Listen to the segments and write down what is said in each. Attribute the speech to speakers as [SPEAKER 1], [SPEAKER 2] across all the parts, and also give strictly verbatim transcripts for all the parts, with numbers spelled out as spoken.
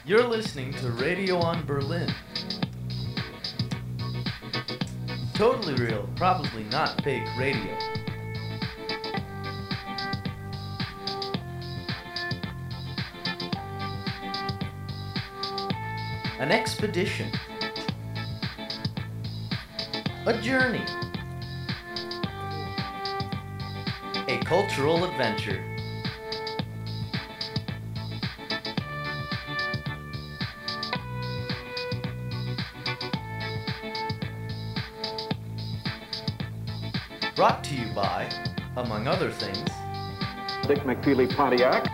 [SPEAKER 1] You're listening to Radio on Berlin. Totally real, probably not fake radio. An expedition. A journey. A cultural adventure. Brought to you by, among other things,
[SPEAKER 2] Dick McFeely Pontiac.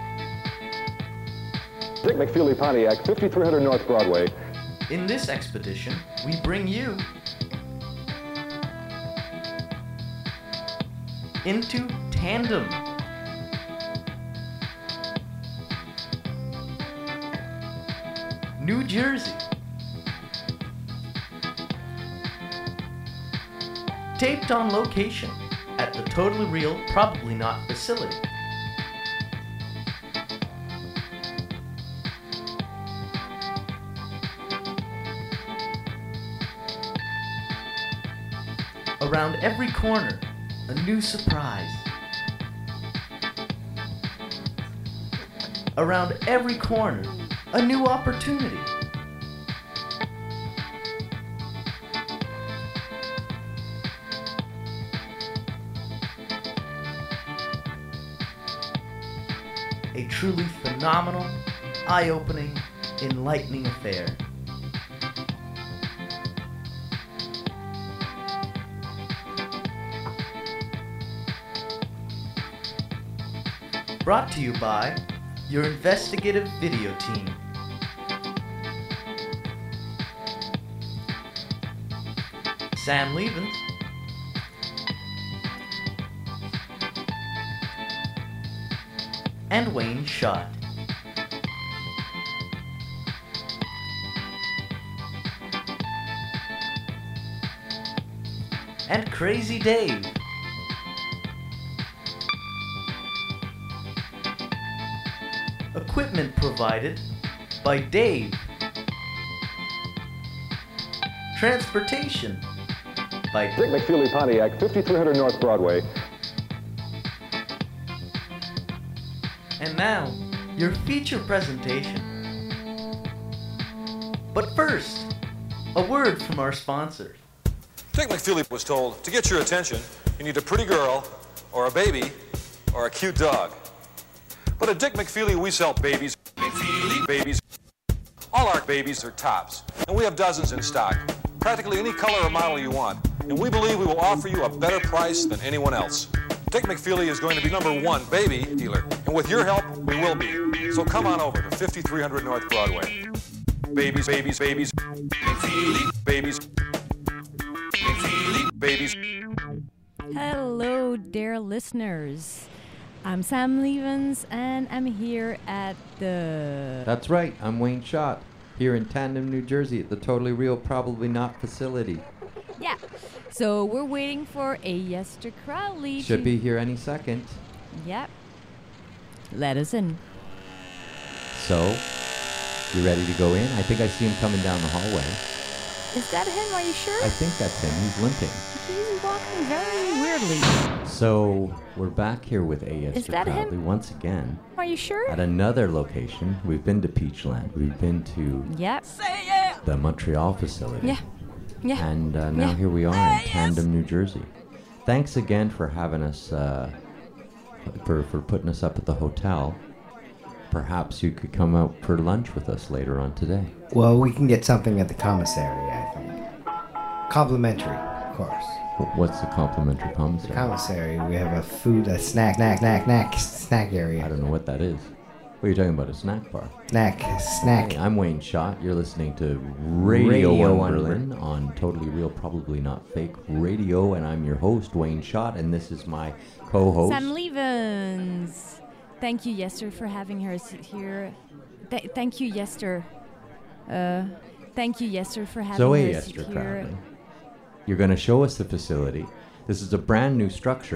[SPEAKER 2] Dick McFeely Pontiac, fifty-three hundred North Broadway.
[SPEAKER 1] In this expedition, we bring you into Tandem. New Jersey. Taped on location at the Totally Real, Probably Not facility. Around every corner, a new surprise. Around every corner, a new opportunity. A truly phenomenal, eye-opening, enlightening affair. Brought to you by your investigative video team. Sam Levens, and Wayne Schott. And Crazy Dave. Equipment provided by Dave. Transportation by
[SPEAKER 2] Dick McFeely Pontiac, fifty-three hundred North Broadway.
[SPEAKER 1] And now, your feature presentation. But first, a word from our sponsors.
[SPEAKER 3] Dick McFeely was told, to get your attention, you need a pretty girl, or a baby, or a cute dog. But at Dick McFeely, we sell babies, McFeely babies. All our babies are tops, and we have dozens in stock. Practically any color or model you want, and we believe we will offer you a better price than anyone else. Dick McFeely is going to be number one baby dealer, and with your help, we will be. So come on over to fifty-three hundred North Broadway. Babies, babies, babies, McFeely, babies, McFeely, babies.
[SPEAKER 4] Hello, dear listeners. I'm Sam Levens, and I'm here at the...
[SPEAKER 5] That's right, I'm Wayne Schott, here in Tandem, New Jersey, at the Totally Real, Probably Not facility.
[SPEAKER 4] Yeah, so we're waiting for a Yester Crowley.
[SPEAKER 5] Should
[SPEAKER 4] to
[SPEAKER 5] be here any second.
[SPEAKER 4] Yep. Let us in.
[SPEAKER 5] So, you ready to go in? I think I see him coming down the hallway.
[SPEAKER 4] Is that him? Are you sure?
[SPEAKER 5] I think that's him. He's limping.
[SPEAKER 4] He's walking very weirdly.
[SPEAKER 5] So, we're back here with A.
[SPEAKER 4] Is
[SPEAKER 5] Yester
[SPEAKER 4] that
[SPEAKER 5] Crowley
[SPEAKER 4] him?
[SPEAKER 5] once again.
[SPEAKER 4] Are you sure?
[SPEAKER 5] At another location. We've been to Peachland. We've been to
[SPEAKER 4] Yep.
[SPEAKER 5] the Montreal facility.
[SPEAKER 4] Yeah. Yeah.
[SPEAKER 5] And uh, now
[SPEAKER 4] Yeah.
[SPEAKER 5] here we are in Tandem, New Jersey. Thanks again for having us, uh, for, for putting us up at the hotel. Perhaps you could come out for lunch with us later on today.
[SPEAKER 6] Well, we can get something at the commissary, I think. Complimentary, of course.
[SPEAKER 5] Wh- What's the complimentary commissary?
[SPEAKER 6] Commissary, we have a food, a snack, snack, snack, snack, snack area.
[SPEAKER 5] I don't know what that is. What are you talking about, a snack bar?
[SPEAKER 6] Snack, snack.
[SPEAKER 5] Hey, I'm Wayne Schott. You're listening to Radio,
[SPEAKER 6] Radio
[SPEAKER 5] One
[SPEAKER 6] on
[SPEAKER 5] Berlin on Totally Real, Probably Not Fake Radio, and I'm your host, Wayne Schott, and this is my co-host.
[SPEAKER 4] Sam Levens. Thank you, Yester, for having us here. Th- thank you, Yester. Uh, thank you, Yester, for having
[SPEAKER 5] Zoe
[SPEAKER 4] us
[SPEAKER 5] Yester
[SPEAKER 4] here.
[SPEAKER 5] Crowley. You're going to show us the facility. This is a brand new structure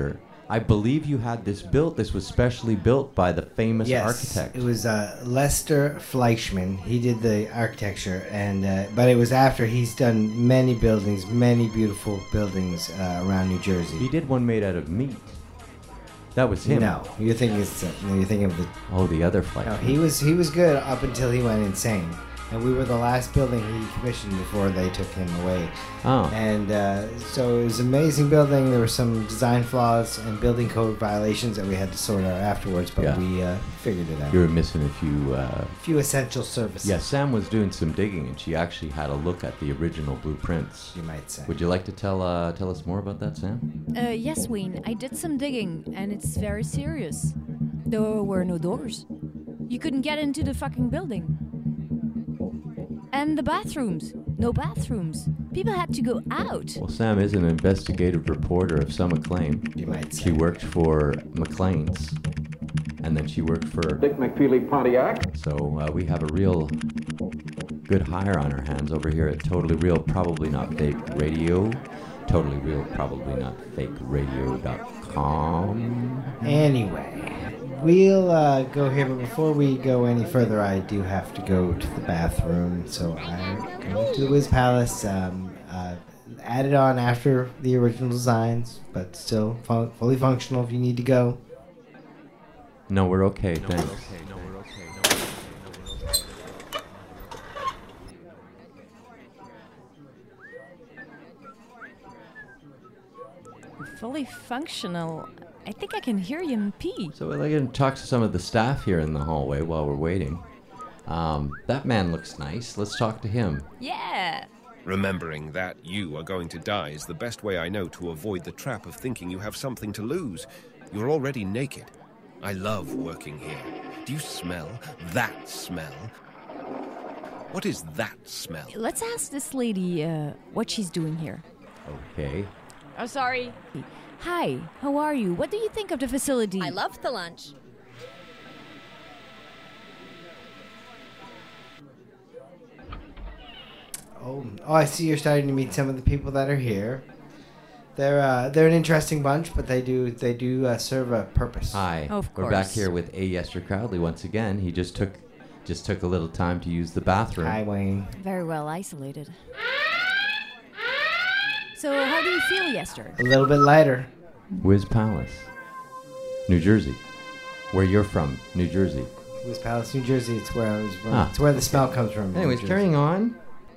[SPEAKER 5] I believe you had this built. This was specially built by the famous
[SPEAKER 6] Yes,
[SPEAKER 5] architect.
[SPEAKER 6] it was uh, Lester Fleischman. He did the architecture, and uh, but it was after he's done many buildings, many beautiful buildings uh, around New Jersey.
[SPEAKER 5] He did one made out of meat. That was him.
[SPEAKER 6] No, you're thinking it's, uh, no, you're thinking of the.
[SPEAKER 5] Oh, the other flight.
[SPEAKER 6] No, he was he was good up until he went insane, and we were the last building he commissioned before they took him away.
[SPEAKER 5] Oh.
[SPEAKER 6] And uh, so it was an amazing building. There were some design flaws and building code violations that we had to sort out afterwards, but
[SPEAKER 5] Yeah.
[SPEAKER 6] we uh, figured it out.
[SPEAKER 5] You were missing a few. Uh,
[SPEAKER 6] A few essential services.
[SPEAKER 5] yeah, Sam was doing some digging, and she actually had a look at the original blueprints.
[SPEAKER 6] You might say.
[SPEAKER 5] Would you like to tell uh, tell us more about that, Sam?
[SPEAKER 4] Uh, yes, Wayne, I did some digging, and it's very serious. There were no doors. You couldn't get into the fucking building. And the bathrooms. No bathrooms. People had to go out.
[SPEAKER 5] Well, Sam is an investigative reporter of some acclaim.
[SPEAKER 6] You might say.
[SPEAKER 5] She worked for McLean's, and then she worked for.
[SPEAKER 2] Dick McFeely Pontiac.
[SPEAKER 5] So uh, we have a real good hire on our hands over here at Totally Real, Probably Not Fake Radio. Totally Real, Probably Not Fake Radio dot com.
[SPEAKER 6] Anyway, we'll uh, go here, but before we go any further, I do have to go to the bathroom. So I'm going to the Wiz Palace. Um, uh, added on after the original designs, but still fu- fully functional if you need to go.
[SPEAKER 5] No, we're okay, thanks.
[SPEAKER 4] Fully functional. I think I can hear you pee.
[SPEAKER 5] So we're going to talk to some of the staff here in the hallway while we're waiting. Um, that man looks nice. Let's talk to him.
[SPEAKER 4] Yeah.
[SPEAKER 7] Remembering that you are going to die is the best way I know to avoid the trap of thinking you have something to lose. You're already naked. I love working here. Do you smell that smell? What is that smell?
[SPEAKER 4] Let's ask this lady uh, what she's doing here.
[SPEAKER 5] Okay.
[SPEAKER 4] Oh, sorry. Hi, how are you? What do you think of the facility?
[SPEAKER 8] I loved the lunch.
[SPEAKER 6] Oh, oh, I see you're starting to meet some of the people that are here. They're uh, they're an interesting bunch, but they do they do uh, serve a purpose.
[SPEAKER 5] Hi.
[SPEAKER 4] Of
[SPEAKER 5] We're back
[SPEAKER 4] course.
[SPEAKER 5] here with A. Yester Crowley once again. He just took just took a little time to use the bathroom.
[SPEAKER 6] Hi, Wayne.
[SPEAKER 4] Very well isolated. So, how do you feel, Yester?
[SPEAKER 6] A little bit lighter.
[SPEAKER 5] Wiz Palace, New Jersey. Where you're from, New Jersey.
[SPEAKER 6] Wiz Palace, New Jersey. It's where I was from.
[SPEAKER 5] Ah.
[SPEAKER 6] It's where the smell comes from. New
[SPEAKER 5] Anyways,
[SPEAKER 6] Jersey.
[SPEAKER 5] carrying on.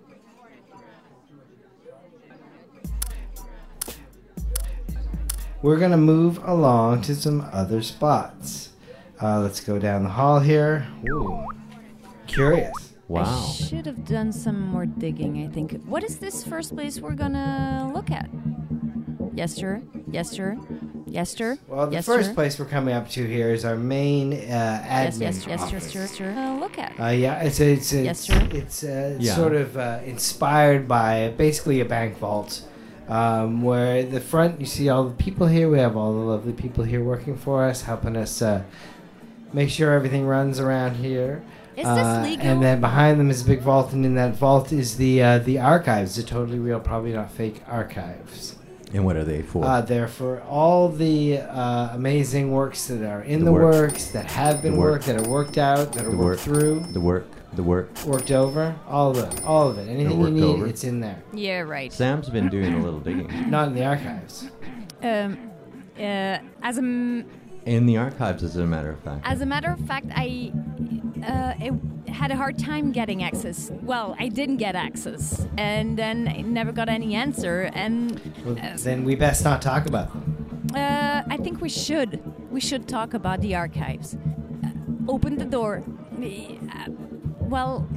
[SPEAKER 6] We're gonna move along to some other spots. Uh, let's go down the hall here. Ooh, curious.
[SPEAKER 5] Wow.
[SPEAKER 4] I should have done some more digging, I think. What is this first place we're gonna look at? Yester? Yester? Yester?
[SPEAKER 6] Well, the
[SPEAKER 4] Yester?
[SPEAKER 6] first place we're coming up to here is our main uh, admin
[SPEAKER 4] Yes, yes, yes,
[SPEAKER 6] office.
[SPEAKER 4] yes, yes. Uh, look at.
[SPEAKER 6] Uh, yeah, it's it's it's,
[SPEAKER 4] Yes, sir.
[SPEAKER 6] it's uh,
[SPEAKER 5] Yeah.
[SPEAKER 6] sort of uh, inspired by basically a bank vault, um, where the front you see all the people here. We have all the lovely people here working for us, helping us uh, make sure everything runs around here.
[SPEAKER 4] Is
[SPEAKER 6] Uh,
[SPEAKER 4] this legal?
[SPEAKER 6] And then behind them is a big vault, and in that vault is the uh, the archives, the totally real, probably not fake archives.
[SPEAKER 5] And what are they for?
[SPEAKER 6] Uh, they're for all the uh, amazing works that are in
[SPEAKER 5] The
[SPEAKER 6] the,
[SPEAKER 5] work.
[SPEAKER 6] works, that have been
[SPEAKER 5] The work.
[SPEAKER 6] worked, that are worked out, that are
[SPEAKER 5] The
[SPEAKER 6] worked
[SPEAKER 5] work.
[SPEAKER 6] through,
[SPEAKER 5] the work, the work.
[SPEAKER 6] worked over, all of it, all of it. Anything you
[SPEAKER 5] worked
[SPEAKER 6] need,
[SPEAKER 5] over.
[SPEAKER 6] it's in there.
[SPEAKER 4] Yeah, right.
[SPEAKER 5] Sam's been doing a little digging.
[SPEAKER 6] Not in the archives.
[SPEAKER 4] Um, uh, as a m-
[SPEAKER 5] In the archives, as a matter of fact.
[SPEAKER 4] as a matter of fact, I uh, I had a hard time getting access. Well, I didn't get access, and then I never got any answer. And
[SPEAKER 6] Well, then we best not talk about them.
[SPEAKER 4] uh, I think we should we should talk about the archives. Uh, open the door. Uh, well,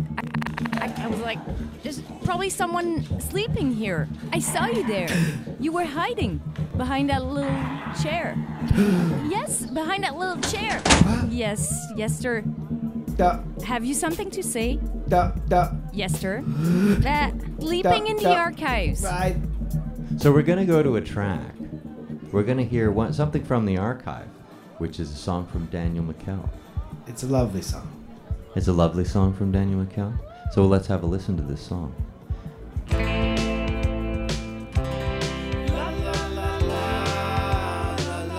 [SPEAKER 4] I, I, I was like, there's probably someone sleeping here. I saw you there. You were hiding behind that little chair. Yes, behind that little chair. Yes, Yester.
[SPEAKER 6] Duh,
[SPEAKER 4] Have you something to say?
[SPEAKER 6] duh, duh.
[SPEAKER 4] Yester. Uh, sleeping in the
[SPEAKER 6] Duh.
[SPEAKER 4] archives.
[SPEAKER 6] I,
[SPEAKER 5] So we're going to go to a track. We're going to hear one, something from the archive, which is a song from Daniel McKell.
[SPEAKER 6] it's a lovely song.
[SPEAKER 5] It's a lovely song from Daniel McKell. So let's have a listen to this song.
[SPEAKER 9] La la la la la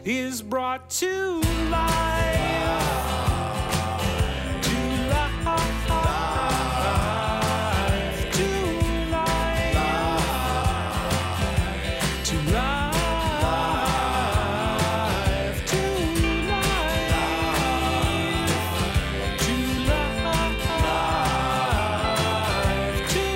[SPEAKER 8] is brought to life. To life. To life. To life. To life. To life. To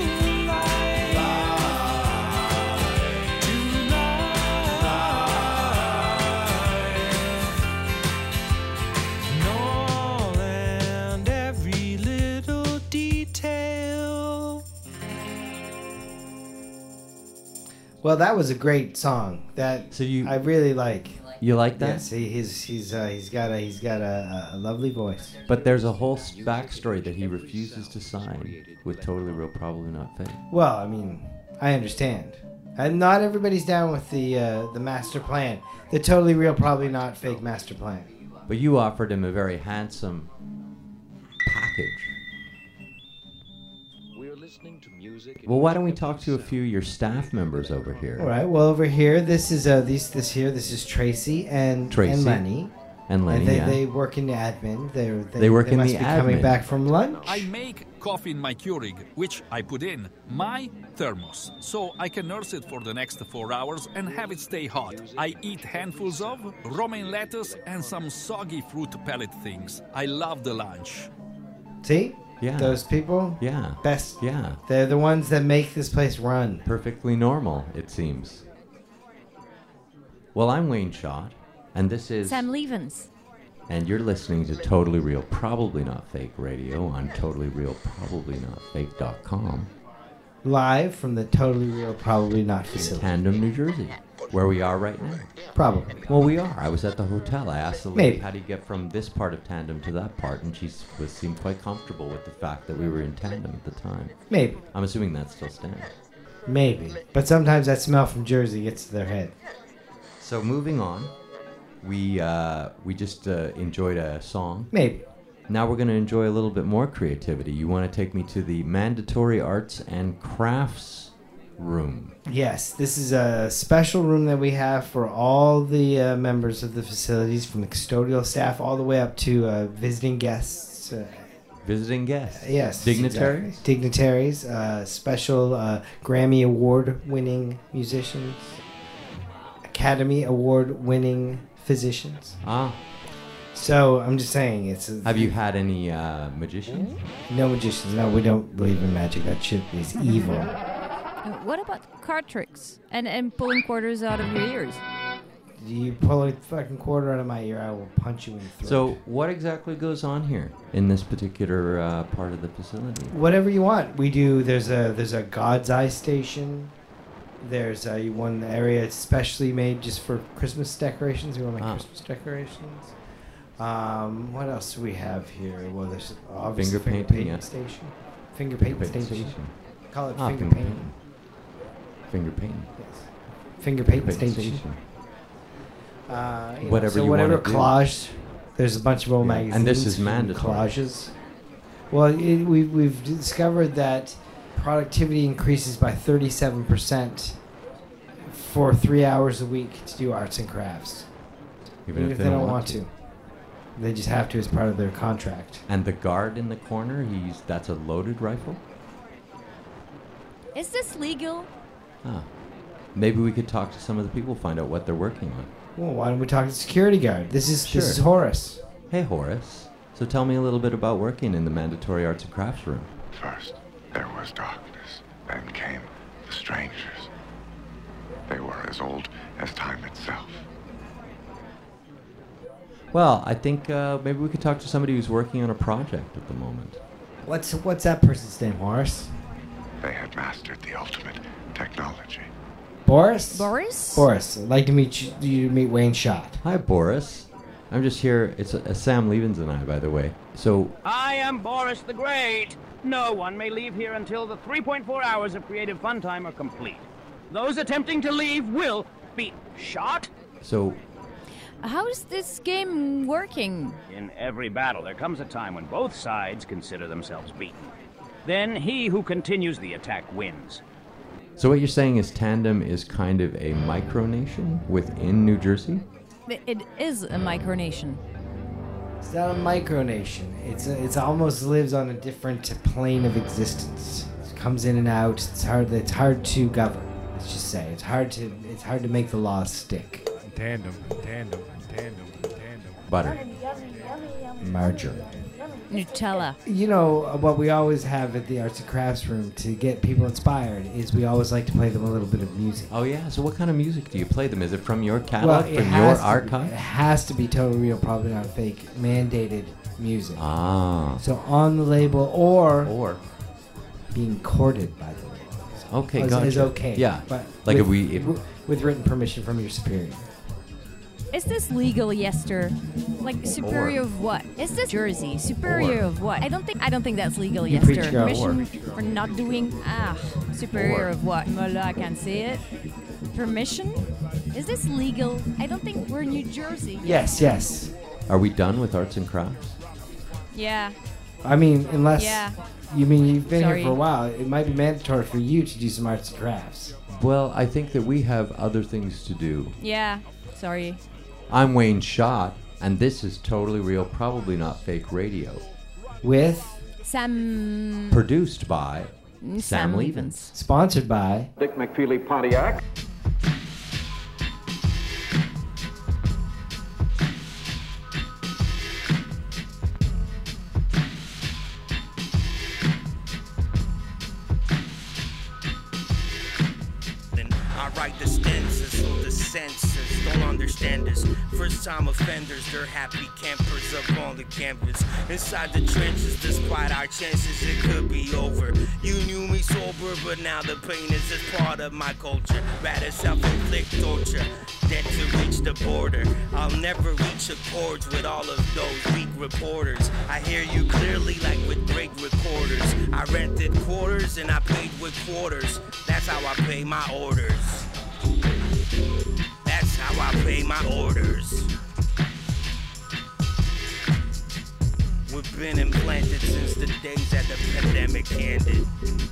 [SPEAKER 6] Well, that was a great song. That
[SPEAKER 5] So you-
[SPEAKER 6] I really like.
[SPEAKER 5] You like that?
[SPEAKER 6] Yes, he, he's he's uh, he's got a he's got a, a lovely voice.
[SPEAKER 5] But there's a whole s- backstory that he refuses to sign with Totally Real, Probably Not Fake.
[SPEAKER 6] Well, I mean, I understand. And not everybody's down with the uh, the master plan. The Totally Real, Probably Not Fake master plan.
[SPEAKER 5] But you offered him a very handsome package.
[SPEAKER 9] We're listening to music.
[SPEAKER 5] Well, why don't we talk to a few of your staff members over here?
[SPEAKER 6] All right. Well, over here, this is uh these this here this is Tracy and
[SPEAKER 5] Tracy
[SPEAKER 6] and Lenny.
[SPEAKER 5] And Lenny,
[SPEAKER 6] And they,
[SPEAKER 5] yeah.
[SPEAKER 6] they work in the admin. They're, they
[SPEAKER 5] They work
[SPEAKER 6] they
[SPEAKER 5] in
[SPEAKER 6] must
[SPEAKER 5] the
[SPEAKER 6] be coming
[SPEAKER 5] admin.
[SPEAKER 6] back from lunch.
[SPEAKER 10] I make coffee in my Keurig, which I put in my thermos, so I can nurse it for the next four hours and have it stay hot. I eat handfuls of romaine lettuce and some soggy fruit pellet things. I love the lunch.
[SPEAKER 6] See?
[SPEAKER 5] Yeah.
[SPEAKER 6] Those people?
[SPEAKER 5] Yeah.
[SPEAKER 6] Best.
[SPEAKER 5] Yeah.
[SPEAKER 6] They're the ones that make this place run.
[SPEAKER 5] Perfectly normal, it seems. Well, I'm Wayne Schott, and this is...
[SPEAKER 4] Sam Levens.
[SPEAKER 5] And you're listening to Totally Real, Probably Not Fake Radio on totally real probably not fake dot com.
[SPEAKER 6] Live from the Totally Real, Probably Not facility.
[SPEAKER 5] Tandem, New Jersey, where we are right now.
[SPEAKER 6] Probably.
[SPEAKER 5] Well, we are. I was at the hotel. I asked the lady,
[SPEAKER 6] Maybe.
[SPEAKER 5] how do you get from this part of Tandem to that part? And she s- was seemed quite comfortable with the fact that we were in Tandem at the time.
[SPEAKER 6] Maybe.
[SPEAKER 5] I'm assuming that still stands.
[SPEAKER 6] Maybe. But sometimes that smell from Jersey gets to their head.
[SPEAKER 5] So moving on, we uh, we just uh, enjoyed a song.
[SPEAKER 6] Maybe.
[SPEAKER 5] Now we're going to enjoy a little bit more creativity. You want to take me to the Mandatory Arts and Crafts room.
[SPEAKER 6] Yes, this is a special room that we have for all the uh, members of the facilities, from the custodial staff all the way up to uh, visiting guests. Uh,
[SPEAKER 5] Visiting guests.
[SPEAKER 6] yes.
[SPEAKER 5] Dignitaries.
[SPEAKER 6] Exactly. Dignitaries. Uh, special uh, Grammy Award-winning musicians. Academy Award-winning physicians.
[SPEAKER 5] Ah.
[SPEAKER 6] So I'm just saying, it's a,
[SPEAKER 5] Have you had any uh, magicians?
[SPEAKER 6] no magicians. No, we don't believe in magic. That shit is evil.
[SPEAKER 4] Uh, What about card tricks and, and pulling quarters out of your ears?
[SPEAKER 6] You pull a fucking quarter out of my ear, I will punch you in the throat.
[SPEAKER 5] So, what exactly goes on here in this particular uh, part of the facility?
[SPEAKER 6] Whatever you want, we do. There's a there's a God's Eye station. There's a one area specially made just for Christmas decorations. We want to make
[SPEAKER 5] Ah.
[SPEAKER 6] Christmas decorations. Um, what else do we have here? Well, there's obviously
[SPEAKER 5] Finger
[SPEAKER 6] finger
[SPEAKER 5] painting,
[SPEAKER 6] painting
[SPEAKER 5] yeah.
[SPEAKER 6] station. Finger painting
[SPEAKER 5] Paint
[SPEAKER 6] station.
[SPEAKER 5] station.
[SPEAKER 6] Call it
[SPEAKER 5] Ah,
[SPEAKER 6] finger
[SPEAKER 5] finger
[SPEAKER 6] painting.
[SPEAKER 5] Finger painting.
[SPEAKER 6] Yes. Finger painting
[SPEAKER 5] Paint
[SPEAKER 6] station.
[SPEAKER 5] station.
[SPEAKER 6] Uh, you know,
[SPEAKER 5] Whatever
[SPEAKER 6] so
[SPEAKER 5] you
[SPEAKER 6] whatever
[SPEAKER 5] wanna do.
[SPEAKER 6] collage. There's a bunch of old
[SPEAKER 5] Yeah,
[SPEAKER 6] magazines.
[SPEAKER 5] and this is
[SPEAKER 6] and
[SPEAKER 5] mandatory.
[SPEAKER 6] Collages. Well, it, we, we've discovered that productivity increases by thirty-seven percent for three hours a week to do arts and crafts.
[SPEAKER 5] Even, if, they, don't want to.
[SPEAKER 6] They just have to as part of their contract.
[SPEAKER 5] And the guard in the corner, he's that's a loaded rifle?
[SPEAKER 4] Is this legal?
[SPEAKER 5] Ah. Maybe we could talk to some of the people, find out what they're working on.
[SPEAKER 6] Well, why don't we talk to the security guard? This is
[SPEAKER 5] Sure.
[SPEAKER 6] this is Horace.
[SPEAKER 5] Hey, Horace. So tell me a little bit about working in the Mandatory Arts and Crafts room.
[SPEAKER 11] First, there was darkness. Then came the strangers. They were as old as time itself.
[SPEAKER 5] Well, I think uh, maybe we could talk to somebody who's working on a project at the moment.
[SPEAKER 6] What's what's that person's name, Horace?
[SPEAKER 11] They had mastered the ultimate technology.
[SPEAKER 6] Boris?
[SPEAKER 4] Boris?
[SPEAKER 6] Boris, I'd like to meet you, you to meet Wayne Schott.
[SPEAKER 5] Hi, Boris. I'm just here. It's uh, Sam Levens and I, by the way. So,
[SPEAKER 12] I am Boris the Great. No one may leave here until the three point four hours of creative fun time are complete. Those attempting to leave will be shot.
[SPEAKER 5] so
[SPEAKER 4] How is this game working?
[SPEAKER 12] In every battle, there comes a time when both sides consider themselves beaten. Then he who continues the attack wins.
[SPEAKER 5] So what you're saying is Tandem is kind of a micronation within New Jersey?
[SPEAKER 4] It, it is a micronation.
[SPEAKER 6] It's not a micronation. It's a, it's almost lives on a different plane of existence. It comes in and out. It's hard. It's hard to govern. Let's just say it's hard to it's hard to make the laws stick.
[SPEAKER 9] In tandem, in tandem, in tandem, in tandem.
[SPEAKER 5] Butter.
[SPEAKER 6] Margarine.
[SPEAKER 4] Nutella.
[SPEAKER 6] You know, uh, what we always have at the Arts and Crafts room to get people inspired is we always like to play them a little bit of music.
[SPEAKER 5] Oh yeah. So what kind of music do you play them? Is it from your catalog,
[SPEAKER 6] it
[SPEAKER 5] from
[SPEAKER 6] has
[SPEAKER 5] your
[SPEAKER 6] to be-
[SPEAKER 5] archive?
[SPEAKER 6] It has to be totally real, probably not fake, mandated music.
[SPEAKER 5] Ah.
[SPEAKER 6] So on the label or
[SPEAKER 5] Or.
[SPEAKER 6] being courted by the label. So
[SPEAKER 5] Okay,
[SPEAKER 6] is,
[SPEAKER 5] gotcha.
[SPEAKER 6] is okay.
[SPEAKER 5] Yeah.
[SPEAKER 6] But
[SPEAKER 5] Like
[SPEAKER 6] with,
[SPEAKER 5] if we- if-
[SPEAKER 6] w- with written permission from your superior.
[SPEAKER 4] Is this legal, Yester? Like superior
[SPEAKER 5] Or-
[SPEAKER 4] of what? Is this Jersey superior
[SPEAKER 5] Or-
[SPEAKER 4] of what? I don't think I don't think that's legal,
[SPEAKER 6] You
[SPEAKER 4] Yester.
[SPEAKER 6] preach, girl.
[SPEAKER 4] Permission
[SPEAKER 5] Or-
[SPEAKER 4] for not doing ah superior
[SPEAKER 5] Or-
[SPEAKER 4] of what? Mullah, I can't say it. Permission? Is this legal? I don't think we're New Jersey.
[SPEAKER 6] Yes, yes.
[SPEAKER 5] Are we done with arts and crafts?
[SPEAKER 4] Yeah.
[SPEAKER 6] I mean, unless
[SPEAKER 4] Yeah.
[SPEAKER 6] you mean you've been
[SPEAKER 4] Sorry.
[SPEAKER 6] here for a while, it might be mandatory for you to do some arts and crafts.
[SPEAKER 5] Well, I think that we have other things to do.
[SPEAKER 4] Yeah. Sorry.
[SPEAKER 5] I'm Wayne Schott, and this is Totally Real, Probably Not Fake Radio.
[SPEAKER 6] With
[SPEAKER 4] Sam.
[SPEAKER 5] Produced by
[SPEAKER 4] Sam
[SPEAKER 5] Sam
[SPEAKER 4] Levens.
[SPEAKER 5] Levens.
[SPEAKER 6] Sponsored by
[SPEAKER 2] Dick McFeely Pontiac.
[SPEAKER 13] I write the stanzas so the senses don't understand us. First time offenders, they're happy campers up on the canvas. Inside the trenches, despite our chances, it could be over. You knew me sober, but now the pain is just part of my culture. Rather self-inflict torture than to reach the border. I'll never reach accords with all of those weak reporters. I hear you clearly like with great recorders. I rented quarters and I paid with quarters. That's how I pay my orders. That's how I pay my orders. We've been implanted since the days that the pandemic ended.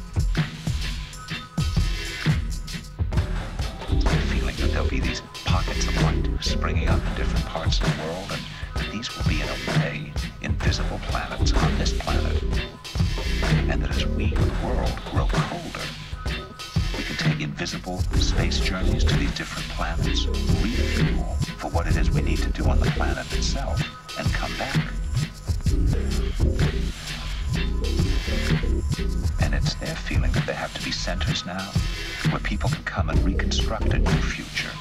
[SPEAKER 14] Feeling that there'll be these pockets of light springing up in different parts of the world, and that these will be in a way invisible planets on this planet. And that as we, the world, grow colder, we can take invisible space journeys to these different planets, refuel for what it is we need to do on the planet itself, and come back. And it's their feeling that there have to be centers now where people can come and reconstruct a new future.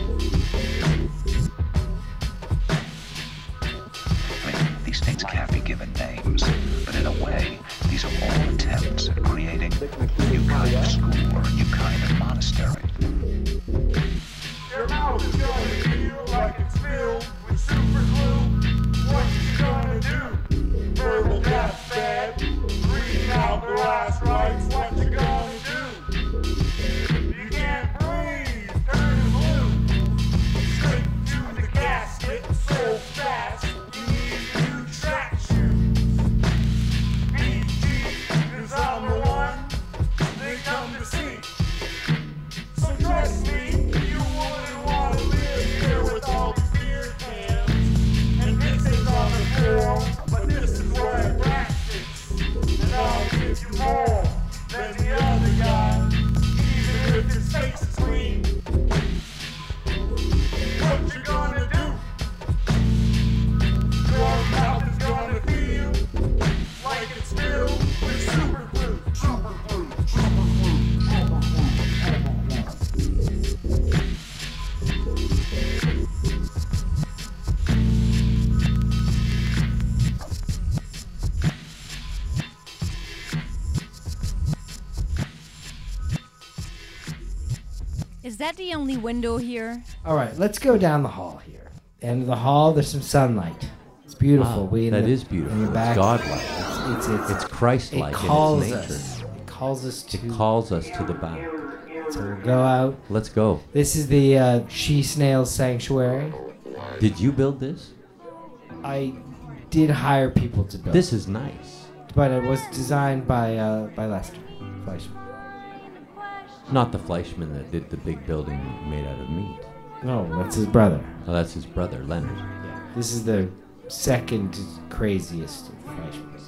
[SPEAKER 14] I mean, these things can't be given names, but in a way, these are all attempts at creating a new kind of school or a new kind of monastery.
[SPEAKER 8] Your mouth is gonna feel like it's filled with super glue. What you gonna do? Verbal deathbed, reading out the last rites. What you gonna do? You can't breathe, turn blue. Straight to the casket, so fast. You need new track shoes. B G, 'cause I'm the one they come to see. So trust me, you wouldn't want to live here with all these beard hands. And this is on the floor, but this is where I practice. And I'll give you more than the other guy, even if his face is clean. What you gonna do? Your mouth is gonna feel like it's filled with super glue. Super glue, super glue, super glue, super glue.
[SPEAKER 4] Is that the only window here?
[SPEAKER 6] All right, let's go down the hall here. End of the hall, there's some sunlight. It's beautiful.
[SPEAKER 5] Wow,
[SPEAKER 6] we in
[SPEAKER 5] that
[SPEAKER 6] the,
[SPEAKER 5] is beautiful.
[SPEAKER 6] in the
[SPEAKER 5] It's
[SPEAKER 6] back,
[SPEAKER 5] godlike.
[SPEAKER 6] It's, it's, it's,
[SPEAKER 5] It's Christ-like
[SPEAKER 6] It
[SPEAKER 5] in its
[SPEAKER 6] calls
[SPEAKER 5] nature.
[SPEAKER 6] us. It calls us to.
[SPEAKER 5] It calls us to the back.
[SPEAKER 6] So we'll go out.
[SPEAKER 5] Let's go.
[SPEAKER 6] This is the uh, She Snail Sanctuary.
[SPEAKER 5] Did you build this?
[SPEAKER 6] I did hire people to build.
[SPEAKER 5] This is nice.
[SPEAKER 6] But it was designed by uh, by Lester Fleischman.
[SPEAKER 5] Not the Fleischman that did the big building made out of meat.
[SPEAKER 6] No, that's his brother.
[SPEAKER 5] Oh, that's his brother, Leonard.
[SPEAKER 6] Yeah. This is the second craziest of Fleischmann's.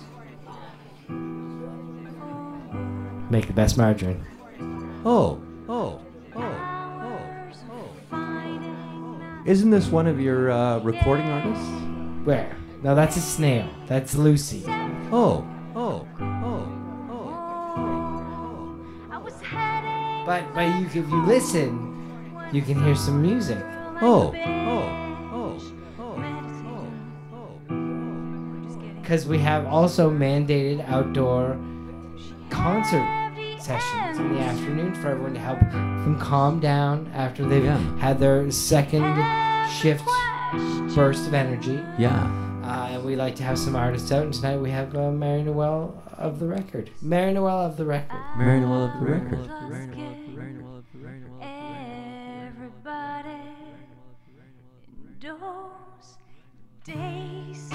[SPEAKER 6] Make the best margarine.
[SPEAKER 5] Oh, oh, oh, oh, oh. Isn't this one of your uh, recording artists?
[SPEAKER 6] Where? No, that's a snail. That's Lucy.
[SPEAKER 5] Oh, oh, oh,
[SPEAKER 6] But but you, if you listen, you can hear some music.
[SPEAKER 5] oh, oh, oh,
[SPEAKER 6] Because we have also mandated outdoor concert sessions in the afternoon for everyone to help them calm down after they've
[SPEAKER 5] Yeah.
[SPEAKER 6] had their second shift burst of energy.
[SPEAKER 5] Yeah.
[SPEAKER 6] Uh, and we like to have some artists out, and tonight we have uh, Mary Noel of the record. Mary Noel of the record.
[SPEAKER 5] Mary Noel of the record.
[SPEAKER 15] Everybody in those days.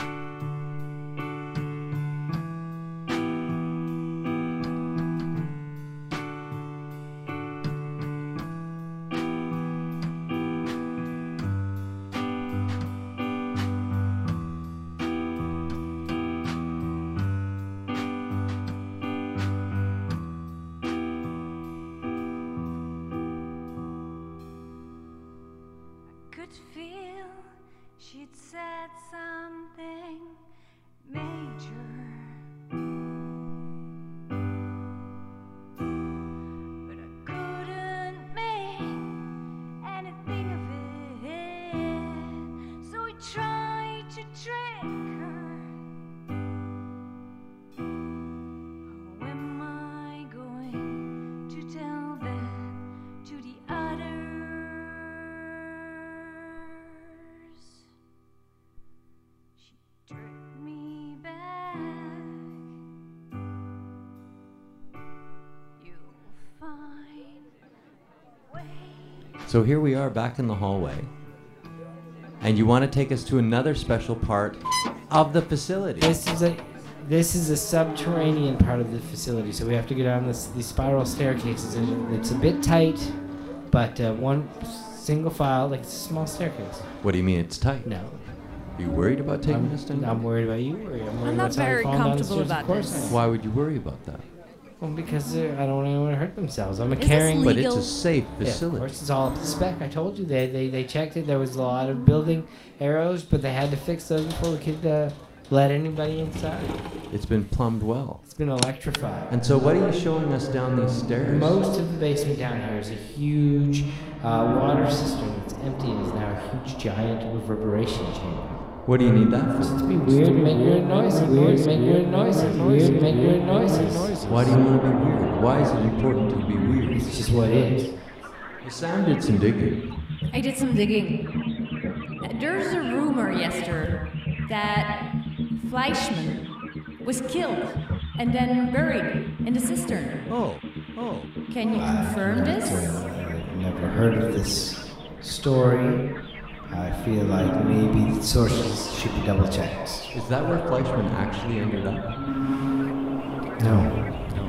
[SPEAKER 15] Could feel she'd said something major, but I couldn't make anything of it, so we tried to trick her. How am I going to tell that to the others? Me back. You'll find way.
[SPEAKER 5] So here we are back in the hallway. And you want to take us to another special part of the facility.
[SPEAKER 6] This is a this is a subterranean part of the facility, so we have to go down this, these spiral staircases, and it's a bit tight, but uh, one single file, like it's a small staircase.
[SPEAKER 5] What do you mean it's tight?
[SPEAKER 6] No.
[SPEAKER 5] Are you worried about taking
[SPEAKER 6] I'm,
[SPEAKER 5] this down?
[SPEAKER 6] I'm worried about you. Worried. I'm, worried
[SPEAKER 4] I'm
[SPEAKER 6] about
[SPEAKER 4] not
[SPEAKER 6] somebody
[SPEAKER 4] very
[SPEAKER 6] falling down the
[SPEAKER 4] comfortable
[SPEAKER 6] stairs. Of
[SPEAKER 4] about
[SPEAKER 6] course
[SPEAKER 4] this.
[SPEAKER 6] I am.
[SPEAKER 5] Why would you worry about that?
[SPEAKER 6] Well, because uh, I don't want anyone to hurt themselves. I'm a
[SPEAKER 4] Is this
[SPEAKER 6] caring.
[SPEAKER 5] But
[SPEAKER 4] legal?
[SPEAKER 5] it's a safe
[SPEAKER 6] Yeah,
[SPEAKER 5] facility.
[SPEAKER 6] of course, it's all up to spec. I told you they, they they checked it. There was a lot of building arrows, but they had to fix those before we could uh, let anybody inside.
[SPEAKER 5] It's been plumbed well.
[SPEAKER 6] It's been electrified.
[SPEAKER 5] And so what are you showing us down these stairs?
[SPEAKER 6] Most of the basement down here is a huge uh, water cistern that's empty and is now a huge giant reverberation chamber.
[SPEAKER 5] What do you need that
[SPEAKER 6] Just to
[SPEAKER 5] for?
[SPEAKER 6] be weird, make weird noises, weird, make weird noises, weird, make weird noises.
[SPEAKER 5] Why do you want to be weird? Why is it important to be weird?
[SPEAKER 6] It's just what it is.
[SPEAKER 5] Well, Sam did some digging.
[SPEAKER 4] I did some digging. There's a rumor, Yester, that Fleischmann was killed and then buried in the cistern.
[SPEAKER 5] Oh, oh.
[SPEAKER 4] Can you confirm this?
[SPEAKER 6] I've never heard of this story. I feel like maybe the sources should be double checked.
[SPEAKER 5] Is that where Fleischmann actually ended up?
[SPEAKER 6] No.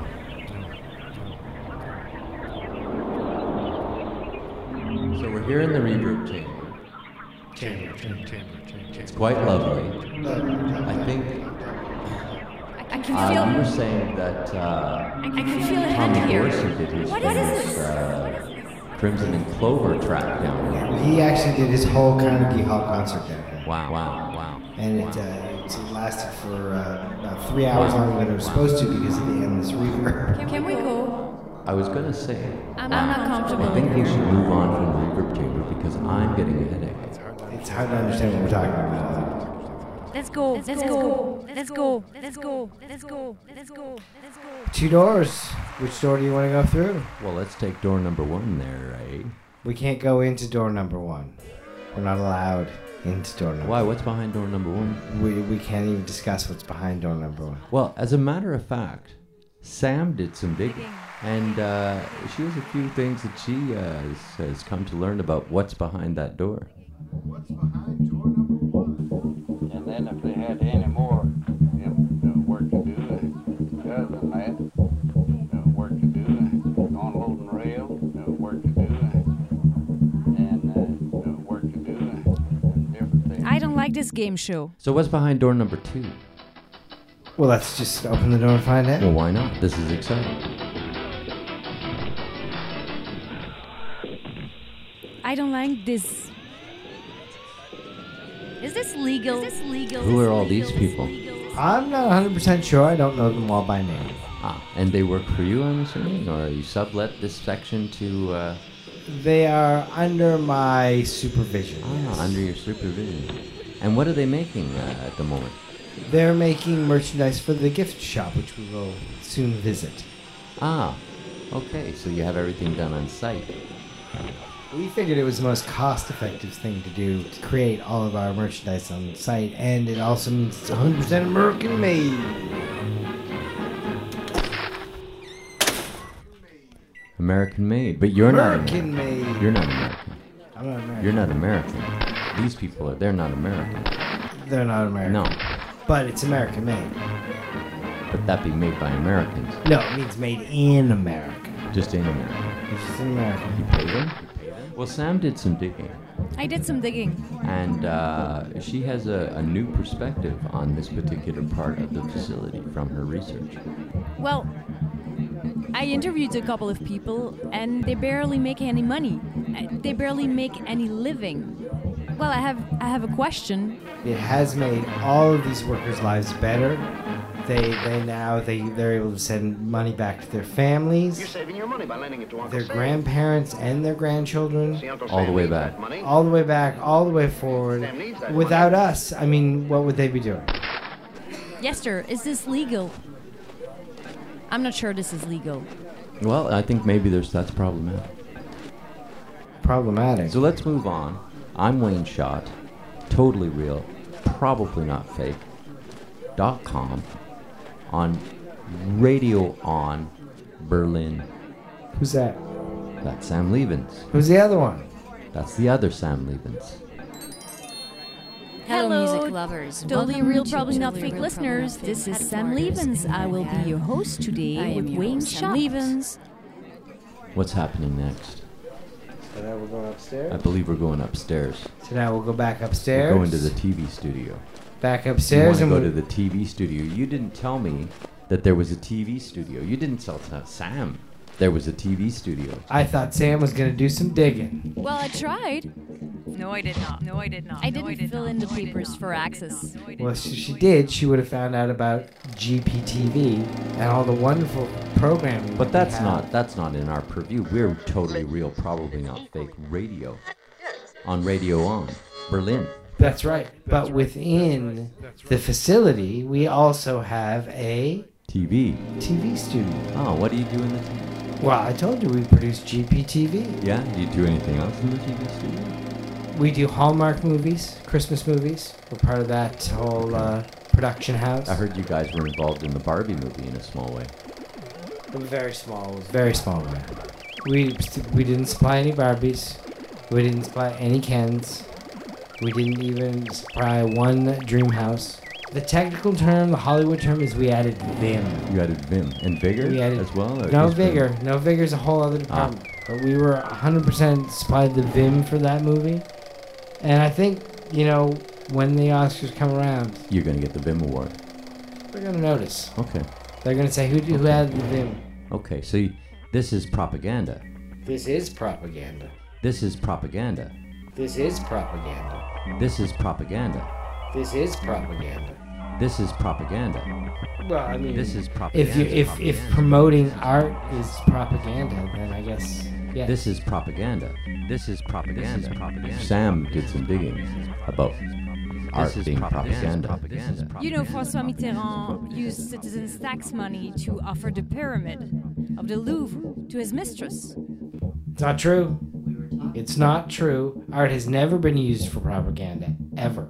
[SPEAKER 5] So we're here in the reverb chamber.
[SPEAKER 9] Chamber, chamber, chamber, chamber.
[SPEAKER 5] It's quite lovely. I think
[SPEAKER 4] I can
[SPEAKER 5] uh,
[SPEAKER 4] feel.
[SPEAKER 5] you were saying that uh,
[SPEAKER 4] I can feel a
[SPEAKER 5] Tommy
[SPEAKER 4] hand here.
[SPEAKER 5] Dorsey did his
[SPEAKER 4] What is
[SPEAKER 5] famous
[SPEAKER 4] this?
[SPEAKER 5] uh, Crimson and Clover track down here.
[SPEAKER 6] He actually did his whole Carnegie Hall concert down here.
[SPEAKER 5] Wow, wow, wow.
[SPEAKER 6] And it, uh, it lasted for uh, about three hours longer than it was supposed to because of the endless reverb.
[SPEAKER 4] Can, can we go?
[SPEAKER 5] I was going to say,
[SPEAKER 4] I'm, I'm not comfortable
[SPEAKER 5] I think
[SPEAKER 4] in
[SPEAKER 5] we
[SPEAKER 4] here.
[SPEAKER 5] should move on from the reverb chamber because I'm getting a headache.
[SPEAKER 6] It's hard to understand what we're talking about.
[SPEAKER 4] Let's go. Let's go. Let's go. Let's go. Let's go. Let's go. Let's go.
[SPEAKER 6] Two doors. Which door do you want to go through?
[SPEAKER 5] Well, let's take door number one there, eh?
[SPEAKER 6] We can't go into door number one. We're not allowed into door number
[SPEAKER 5] Why? What's behind door number one?
[SPEAKER 6] one. We, we can't even discuss what's behind door number one.
[SPEAKER 5] Well, as a matter of fact, Sam did some digging. And uh, she has a few things that she uh, has, has come to learn about what's behind that door.
[SPEAKER 16] What's behind door number one? And then if they had any more you know, work to do, uh, other than that, uh, work to do, uh, unloading rail, uh, work to do, uh, and uh,
[SPEAKER 4] I don't like this game show.
[SPEAKER 5] So what's behind door number two?
[SPEAKER 6] Well, let's just open the door and find out.
[SPEAKER 5] Well, why not? This is exciting.
[SPEAKER 4] I don't like this. Is this legal? Is this legal?
[SPEAKER 5] Who are all these people?
[SPEAKER 6] I'm not one hundred percent sure. I don't know them all by name.
[SPEAKER 5] Ah, and they work for you, I'm assuming? Or you sublet this section to... Uh...
[SPEAKER 6] They are under my supervision.
[SPEAKER 5] Ah,
[SPEAKER 6] yes.
[SPEAKER 5] under your supervision. And what are they making uh, at the moment?
[SPEAKER 6] They're making merchandise for the gift shop, which we will soon visit.
[SPEAKER 5] Ah, okay. So you have everything done on site.
[SPEAKER 6] We figured it was the most cost-effective thing to do to create all of our merchandise on site, and it also means it's one hundred percent American-made.
[SPEAKER 5] American-made, but you're
[SPEAKER 6] American
[SPEAKER 5] not American.
[SPEAKER 6] made.
[SPEAKER 5] You're not American.
[SPEAKER 6] I'm not American.
[SPEAKER 5] You're not American. These people are, they're not American.
[SPEAKER 6] They're not American.
[SPEAKER 5] No.
[SPEAKER 6] But it's American-made.
[SPEAKER 5] But that be made by Americans.
[SPEAKER 6] No, it means made in America.
[SPEAKER 5] Just in America.
[SPEAKER 6] It's just in America.
[SPEAKER 5] You pay them? Well, Sam did some digging.
[SPEAKER 4] I did some digging.
[SPEAKER 5] And uh, she has a, a new perspective on this particular part of the facility from her research.
[SPEAKER 4] Well, I interviewed a couple of people, and they barely make any money. Uh, They barely make any living. Well, I have I have a question.
[SPEAKER 6] It has made all of these workers' lives better. They they now they they're able to send money back to their families,
[SPEAKER 17] You're saving your money by lending it to Uncle
[SPEAKER 6] their
[SPEAKER 17] Sam.
[SPEAKER 6] grandparents, and their grandchildren.
[SPEAKER 17] See, Uncle
[SPEAKER 5] All the
[SPEAKER 17] Sam
[SPEAKER 5] way
[SPEAKER 17] needs
[SPEAKER 5] back.
[SPEAKER 17] that money.
[SPEAKER 6] All the way back, all the way forward.
[SPEAKER 17] Sam needs that
[SPEAKER 6] Without us, I mean, what would they be doing?
[SPEAKER 4] Yester, is this legal? I'm not sure this is legal.
[SPEAKER 5] Well, I think maybe there's that's problematic.
[SPEAKER 6] Problematic.
[SPEAKER 5] So let's move on. I'm Wayne Schott, totally real, probably not fake, dot com, on Radio On Berlin.
[SPEAKER 6] Who's that?
[SPEAKER 5] That's Sam Levens.
[SPEAKER 6] Who's the other one?
[SPEAKER 5] That's the other Sam Levens.
[SPEAKER 4] Hello,
[SPEAKER 15] music lovers.
[SPEAKER 4] Totally
[SPEAKER 15] Welcome
[SPEAKER 4] real,
[SPEAKER 15] to
[SPEAKER 4] probably not
[SPEAKER 15] Totally
[SPEAKER 4] fake
[SPEAKER 15] Real,
[SPEAKER 4] listeners.
[SPEAKER 15] Probably Not
[SPEAKER 4] This
[SPEAKER 15] Fake
[SPEAKER 4] is Sam
[SPEAKER 15] headquarters,
[SPEAKER 4] Levens. I
[SPEAKER 15] and
[SPEAKER 4] will
[SPEAKER 15] I
[SPEAKER 4] be your
[SPEAKER 15] have-
[SPEAKER 4] host
[SPEAKER 15] I
[SPEAKER 4] today
[SPEAKER 15] am
[SPEAKER 4] with
[SPEAKER 15] your
[SPEAKER 4] Wayne
[SPEAKER 15] host, Sam
[SPEAKER 4] Schott.
[SPEAKER 15] Levens.
[SPEAKER 5] What's happening next?
[SPEAKER 6] So now we're going upstairs?
[SPEAKER 5] I believe we're going upstairs.
[SPEAKER 6] So now we'll go back upstairs.
[SPEAKER 5] We're going to the T V studio.
[SPEAKER 6] Back
[SPEAKER 5] You
[SPEAKER 6] upstairs
[SPEAKER 5] want
[SPEAKER 6] and
[SPEAKER 5] to go
[SPEAKER 6] we-
[SPEAKER 5] to the T V studio. You didn't tell me that there was a T V studio. You didn't tell t- Sam there was a T V studio.
[SPEAKER 6] I thought Sam was going to do some digging.
[SPEAKER 4] Well, I tried.
[SPEAKER 15] No, I did not. No, I did not.
[SPEAKER 4] I
[SPEAKER 15] No,
[SPEAKER 4] didn't
[SPEAKER 15] did
[SPEAKER 4] fill
[SPEAKER 15] not.
[SPEAKER 4] in the
[SPEAKER 15] No, I did
[SPEAKER 4] papers
[SPEAKER 15] not.
[SPEAKER 4] for
[SPEAKER 15] No, I did
[SPEAKER 4] access.
[SPEAKER 15] not. No, I did
[SPEAKER 6] Well,
[SPEAKER 15] not.
[SPEAKER 6] if she did, she would have found out about G P T V and all the wonderful programming.
[SPEAKER 5] But
[SPEAKER 6] we
[SPEAKER 5] that's
[SPEAKER 6] have.
[SPEAKER 5] not that's not in our purview. We're totally real, probably not fake radio. On Radio On Berlin.
[SPEAKER 6] That's right. But within the facility, we also have a
[SPEAKER 5] T V.
[SPEAKER 6] T V studio.
[SPEAKER 5] Oh, what do you do in the T V?
[SPEAKER 6] Well, I told you we produce G P T V.
[SPEAKER 5] Yeah, do you do anything else in the T V studio?
[SPEAKER 6] We do Hallmark movies, Christmas movies. We're part of that whole uh, production house.
[SPEAKER 5] I heard you guys were involved in the Barbie movie in a small way.
[SPEAKER 6] A very small, very small way. We we didn't supply any Barbies. We didn't supply any Kens. We didn't even supply one dream house. The technical term, the Hollywood term, is we added Vim.
[SPEAKER 5] You added Vim and Vigor
[SPEAKER 6] We added
[SPEAKER 5] as well? Or
[SPEAKER 6] No
[SPEAKER 5] just Vim?
[SPEAKER 6] Vigor. No Vigor's a whole other department. But we were one hundred percent supplied the Vim for that movie. And I think, you know, when the Oscars come around,
[SPEAKER 5] You're going to get the Vim award.
[SPEAKER 6] they're going to notice.
[SPEAKER 5] Okay.
[SPEAKER 6] They're going to say, who, who
[SPEAKER 5] Okay.
[SPEAKER 6] added the Vim?
[SPEAKER 5] Okay, so you, this is propaganda.
[SPEAKER 6] This is propaganda.
[SPEAKER 5] This is propaganda.
[SPEAKER 6] This is propaganda.
[SPEAKER 5] This is propaganda.
[SPEAKER 6] This is propaganda.
[SPEAKER 5] This is propaganda.
[SPEAKER 6] Well, I mean,
[SPEAKER 5] This is propaganda.
[SPEAKER 6] If you if if promoting art is propaganda, then I guess yeah.
[SPEAKER 5] This is propaganda. This is propaganda. Sam did some digging about art being propaganda.
[SPEAKER 4] You know, François Mitterrand used citizens' tax money to offer the pyramid of the Louvre to his mistress.
[SPEAKER 6] It's not true. It's not true. Art has never been used for propaganda ever.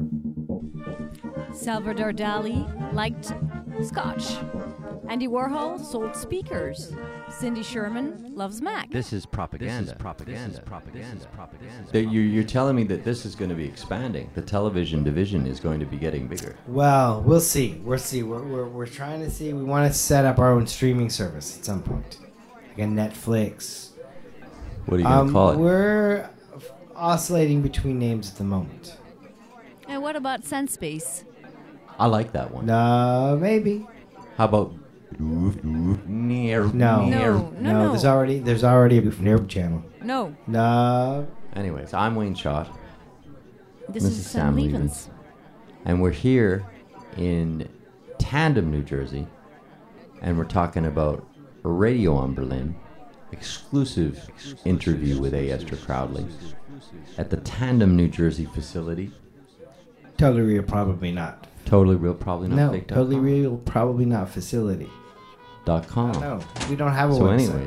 [SPEAKER 4] Salvador Dali liked scotch. Andy Warhol sold speakers. Cindy Sherman loves Mac.
[SPEAKER 5] This is propaganda. This is propaganda. Propaganda. Propaganda. That you, you're telling me that this is going to be expanding. The television division is going to be getting bigger.
[SPEAKER 6] Well, we'll see. We'll see. We're we're, we're trying to see. We want to set up our own streaming service at some point, like a Netflix.
[SPEAKER 5] What are you going to
[SPEAKER 6] Um,
[SPEAKER 5] call it?
[SPEAKER 6] We're oscillating between names at the moment.
[SPEAKER 4] And what about Sunspace?
[SPEAKER 5] I like that one.
[SPEAKER 6] No, maybe.
[SPEAKER 5] How about near?
[SPEAKER 6] No,
[SPEAKER 4] No, no, no.
[SPEAKER 6] There's already there's already a Nerd channel.
[SPEAKER 4] No.
[SPEAKER 6] No.
[SPEAKER 5] Anyways, I'm Wayne Schott.
[SPEAKER 4] This is Sam Levens.
[SPEAKER 5] And we're here in Tandem, New Jersey, and we're talking about Radio on Berlin, exclusive interview with A. Esther Crowdley at the Tandem, New Jersey facility.
[SPEAKER 6] Totally real, probably not.
[SPEAKER 5] Totally real, probably not
[SPEAKER 6] No,
[SPEAKER 5] fake.
[SPEAKER 6] totally real, probably not facility.
[SPEAKER 5] Dot com.
[SPEAKER 6] No, we don't have a
[SPEAKER 5] so
[SPEAKER 6] website.
[SPEAKER 5] anyways,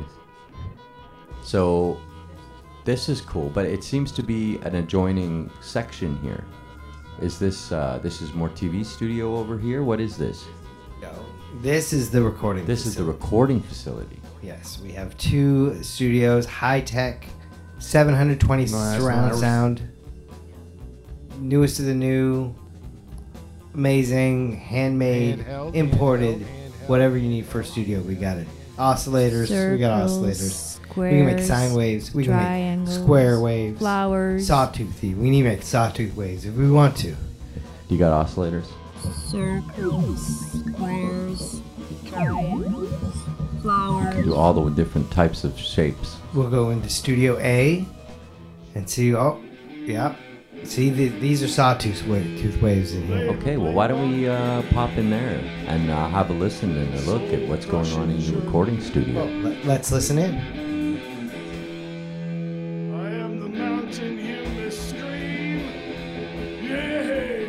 [SPEAKER 5] so this is cool, but it seems to be an adjoining section here. Is this uh, this is more T V studio over here? What is this?
[SPEAKER 6] No, this is the recording.
[SPEAKER 5] This
[SPEAKER 6] facility.
[SPEAKER 5] is the recording facility.
[SPEAKER 6] Yes, we have two studios, high tech, seven hundred twenty
[SPEAKER 5] Nice,
[SPEAKER 6] surround
[SPEAKER 5] nice.
[SPEAKER 6] sound, newest of the new, amazing, handmade,
[SPEAKER 9] Handheld,
[SPEAKER 6] imported,
[SPEAKER 9] handheld,
[SPEAKER 6] whatever you need for a studio, we got it. Oscillators, we got
[SPEAKER 4] Circles,
[SPEAKER 6] oscillators. We can make
[SPEAKER 4] squares,
[SPEAKER 6] sine waves. We can make
[SPEAKER 4] triangles,
[SPEAKER 6] square waves.
[SPEAKER 4] flowers.
[SPEAKER 6] Sawtoothy. We need to make sawtooth waves if we want to.
[SPEAKER 5] You got oscillators?
[SPEAKER 4] Circles, squares, triangles, flowers.
[SPEAKER 5] Do all the different types of shapes.
[SPEAKER 6] We'll go into Studio A and see. Oh, yeah. See, the, these are sawtooth wa- tooth waves in here.
[SPEAKER 5] Okay, well, why don't we uh, pop in there and uh, have a listen and a look at what's going on in the recording studio?
[SPEAKER 6] Well, let, let's listen in.
[SPEAKER 8] I am the mountain you must scream. Yeah.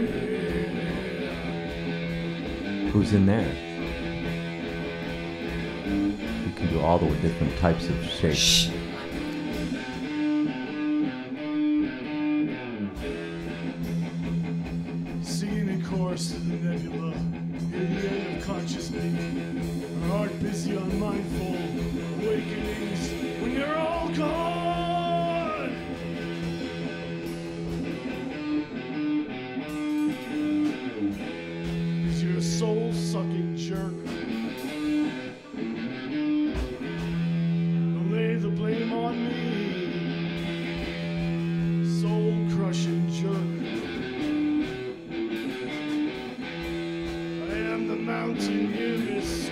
[SPEAKER 5] Who's in there? You can do all the different types of shapes.
[SPEAKER 6] Shh.
[SPEAKER 8] Seeing a course of the nebula, in the end of conscious being. Our heart busy on mindful awakenings when you're all gone. Cause you're a soul-sucking jerk. Don't lay the blame on me. Soul-crushing jerk. I am the mountain you must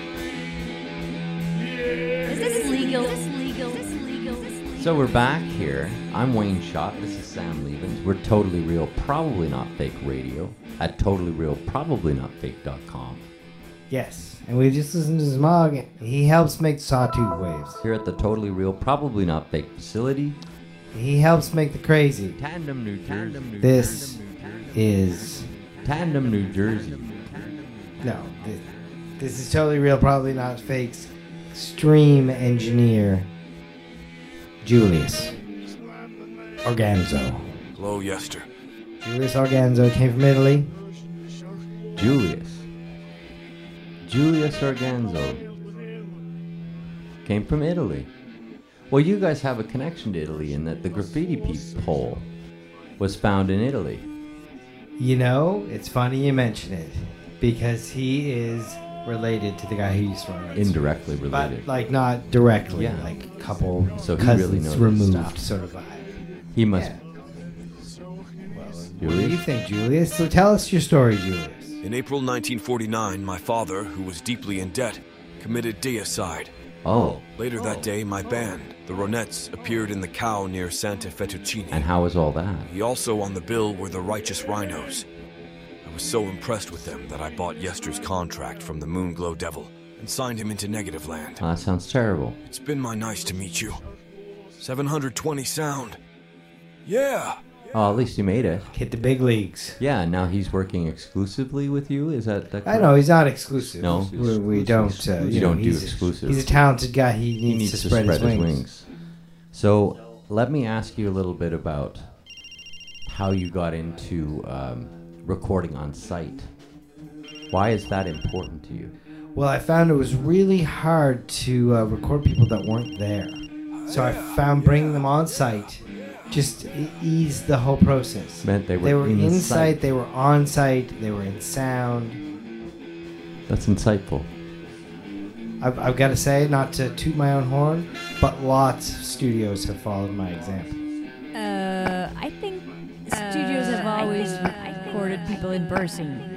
[SPEAKER 8] yeah.
[SPEAKER 4] Is this legal? Is this legal? Is this legal? Is this legal?
[SPEAKER 5] So we're back here. I'm Wayne Schott. This is Sam Levens. We're Totally Real, Probably Not Fake Radio at totally real probably not fake dot com.
[SPEAKER 6] Yes, and we just listened to Smog. He helps make sawtooth waves.
[SPEAKER 5] Here at the Totally Real, Probably Not Fake facility.
[SPEAKER 6] He helps make the crazy.
[SPEAKER 5] Tandem, New Jersey.
[SPEAKER 6] This is
[SPEAKER 5] Tandem, New Jersey.
[SPEAKER 6] no. This, this is totally real, probably not fakes. Stream engineer Julius Organzo.
[SPEAKER 3] Hello, Yester.
[SPEAKER 6] Julius Organzo came from Italy.
[SPEAKER 5] Julius. Julius Organzo. Came from Italy. Well, you guys have a connection to Italy in that the graffiti pe- pole was found in Italy.
[SPEAKER 6] You know, it's funny you mention it because he is related to the guy who used to run it.
[SPEAKER 5] Indirectly related.
[SPEAKER 6] But, like, not directly.
[SPEAKER 5] Yeah.
[SPEAKER 6] Like, a couple
[SPEAKER 5] So he
[SPEAKER 6] cousins
[SPEAKER 5] really knows
[SPEAKER 6] removed
[SPEAKER 5] stuff.
[SPEAKER 6] sort of vibe.
[SPEAKER 5] He must.
[SPEAKER 6] Yeah. What do
[SPEAKER 5] Julius?
[SPEAKER 6] you think, Julius? So tell us your story, Julius.
[SPEAKER 3] In April nineteen forty-nine, my father, who was deeply in debt, committed deicide.
[SPEAKER 5] Oh.
[SPEAKER 3] Later that day, my band, the Ronettes, appeared in the cow near Santa Fettuccine.
[SPEAKER 5] And how was all that?
[SPEAKER 3] He also on the bill were the Righteous Rhinos. I was so impressed with them that I bought Yester's contract from the Moonglow Devil and signed him into Negative Land.
[SPEAKER 5] Oh, that sounds terrible.
[SPEAKER 3] It's been my nice to meet you. seven hundred twenty sound. Yeah.
[SPEAKER 5] Oh, at least you made it.
[SPEAKER 6] Hit the big leagues.
[SPEAKER 5] Yeah, and now he's working exclusively with you? Is that... that
[SPEAKER 6] I know, he's not exclusive.
[SPEAKER 5] No?
[SPEAKER 6] We, we don't... Uh,
[SPEAKER 5] You
[SPEAKER 6] you know,
[SPEAKER 5] don't do
[SPEAKER 6] he's,
[SPEAKER 5] exclusive.
[SPEAKER 6] He's a talented guy. He needs,
[SPEAKER 5] He needs
[SPEAKER 6] to,
[SPEAKER 5] to
[SPEAKER 6] spread,
[SPEAKER 5] spread
[SPEAKER 6] his,
[SPEAKER 5] his
[SPEAKER 6] wings.
[SPEAKER 5] wings. So, let me ask you a little bit about how you got into um, recording on site. Why is that important to you?
[SPEAKER 6] Well, I found it was really hard to uh, record people that weren't there. So I found bringing them on site just e- eased the whole process.
[SPEAKER 5] Meant they were
[SPEAKER 6] they were
[SPEAKER 5] in
[SPEAKER 6] in
[SPEAKER 5] sight.
[SPEAKER 6] sight, they were on site, they were in sound.
[SPEAKER 5] That's insightful.
[SPEAKER 6] I've, I've got to say, not to toot my own horn, but lots of studios have followed my example.
[SPEAKER 4] Uh, I think studios have always recorded hundred people in person.